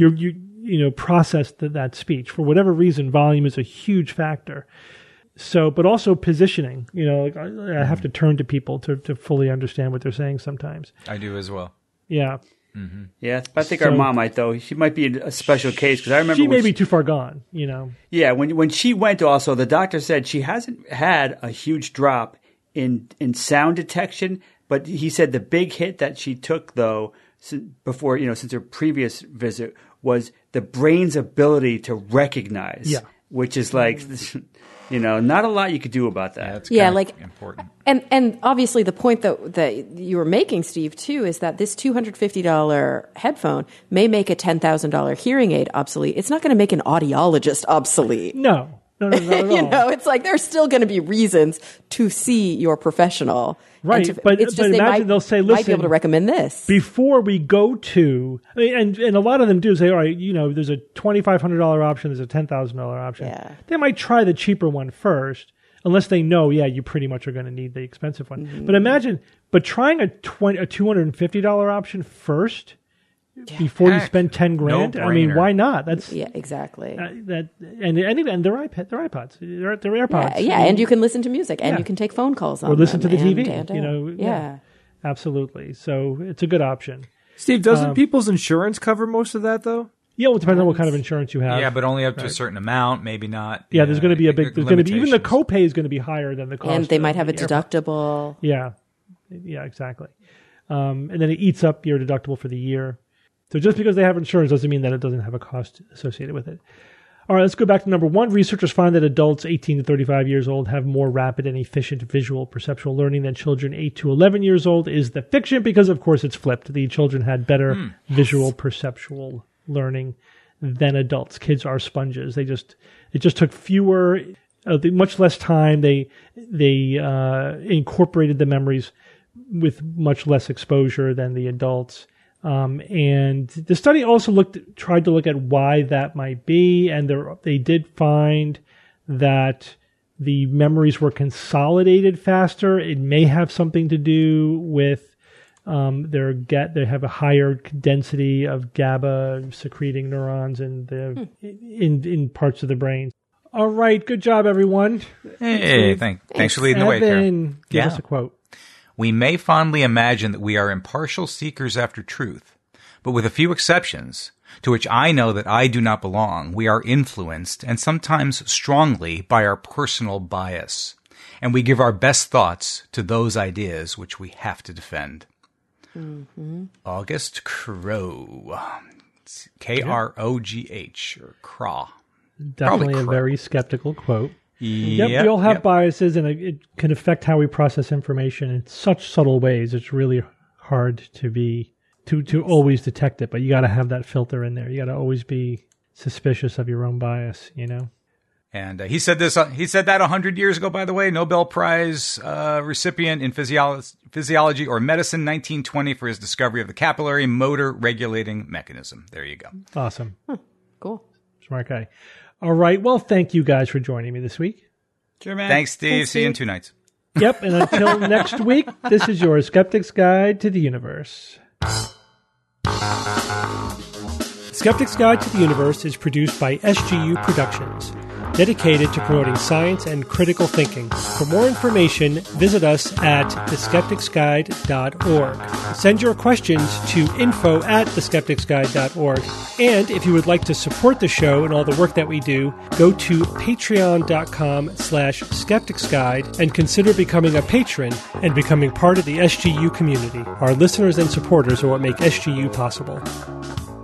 process that speech. For whatever reason, volume is a huge factor. So, but also positioning. I have to turn to people to fully understand what they're saying sometimes. I do as well. Yeah. Mm-hmm. Yeah, I think our mom might, though. She might be a special case because I remember she may be too far gone. Yeah, when she went, also the doctor said she hasn't had a huge drop in sound detection, but he said the big hit that she took though before since her previous visit was the brain's ability to recognize. Yeah. Which is like. Not a lot you could do about that. That's important. And obviously the point that you were making, Steve, too, is that this $250 headphone may make a $10,000 hearing aid obsolete. It's not going to make an audiologist obsolete. No, not at all. It's like there's still going to be reasons to see your professional. Right, but imagine they'll say, listen, might be able to recommend this. Before we go to, and a lot of them do say, all right, there's a $2,500 option, there's a $10,000 option. Yeah. They might try the cheaper one first, unless they know, you pretty much are going to need the expensive one. Mm-hmm. But imagine, trying a $250 option first before you spend $10,000. I mean, why not? That's exactly. And they're iPods, they're AirPods. Yeah, and you can listen to music, and you can take phone calls on or listen to them the TV. absolutely. So it's a good option. Steve, doesn't people's insurance cover most of that, though? Yeah, well, it depends on what kind of insurance you have. Yeah, but only up to a certain amount, maybe not. Yeah, there's going to be even the limitations. copay is going to be higher than the cost. And they might of have a the airport. deductible. Yeah, exactly. And then it eats up your deductible for the year. So just because they have insurance doesn't mean that it doesn't have a cost associated with it. All right, let's go back to number 1. Researchers find that adults 18 to 35 years old have more rapid and efficient visual perceptual learning than children 8 to 11 years old. Is the fiction because, of course, it's flipped. The children had better visual perceptual learning than adults. Kids are sponges. It just took much less time. They incorporated the memories with much less exposure than the adults. And the study also tried to look at why that might be, and they did find that the memories were consolidated faster. It may have something to do with they have a higher density of GABA secreting neurons in parts of the brain. All right, good job, everyone. Hey, thanks for leading the way, Karen. Give us a quote. We may fondly imagine that we are impartial seekers after truth, but with a few exceptions, to which I know that I do not belong, we are influenced, and sometimes strongly, by our personal bias, and we give our best thoughts to those ideas which we have to defend. Mm-hmm. August Krogh. Krogh, or Craw. Definitely a very skeptical quote. Yep, we all have biases, and it can affect how we process information in such subtle ways. It's really hard to always detect it, but you got to have that filter in there. You got to always be suspicious of your own bias, you know. And he said that 100 years ago, by the way. Nobel Prize recipient in physiology or medicine, 1920, for his discovery of the capillary motor regulating mechanism. There you go. Awesome. Cool. Smart guy. All right. Well, thank you guys for joining me this week. Sure, man. Thanks, Steve. See you in 2 nights. Yep. And until next week, this is your Skeptic's Guide to the Universe. Skeptic's Guide to the Universe is produced by SGU Productions, dedicated to promoting science and critical thinking. For more information, visit us at theskepticsguide.org. Send your questions to info@theskepticsguide.org. And if you would like to support the show and all the work that we do, go to patreon.com/skepticsguide and consider becoming a patron and becoming part of the SGU community. Our listeners and supporters are what make SGU possible.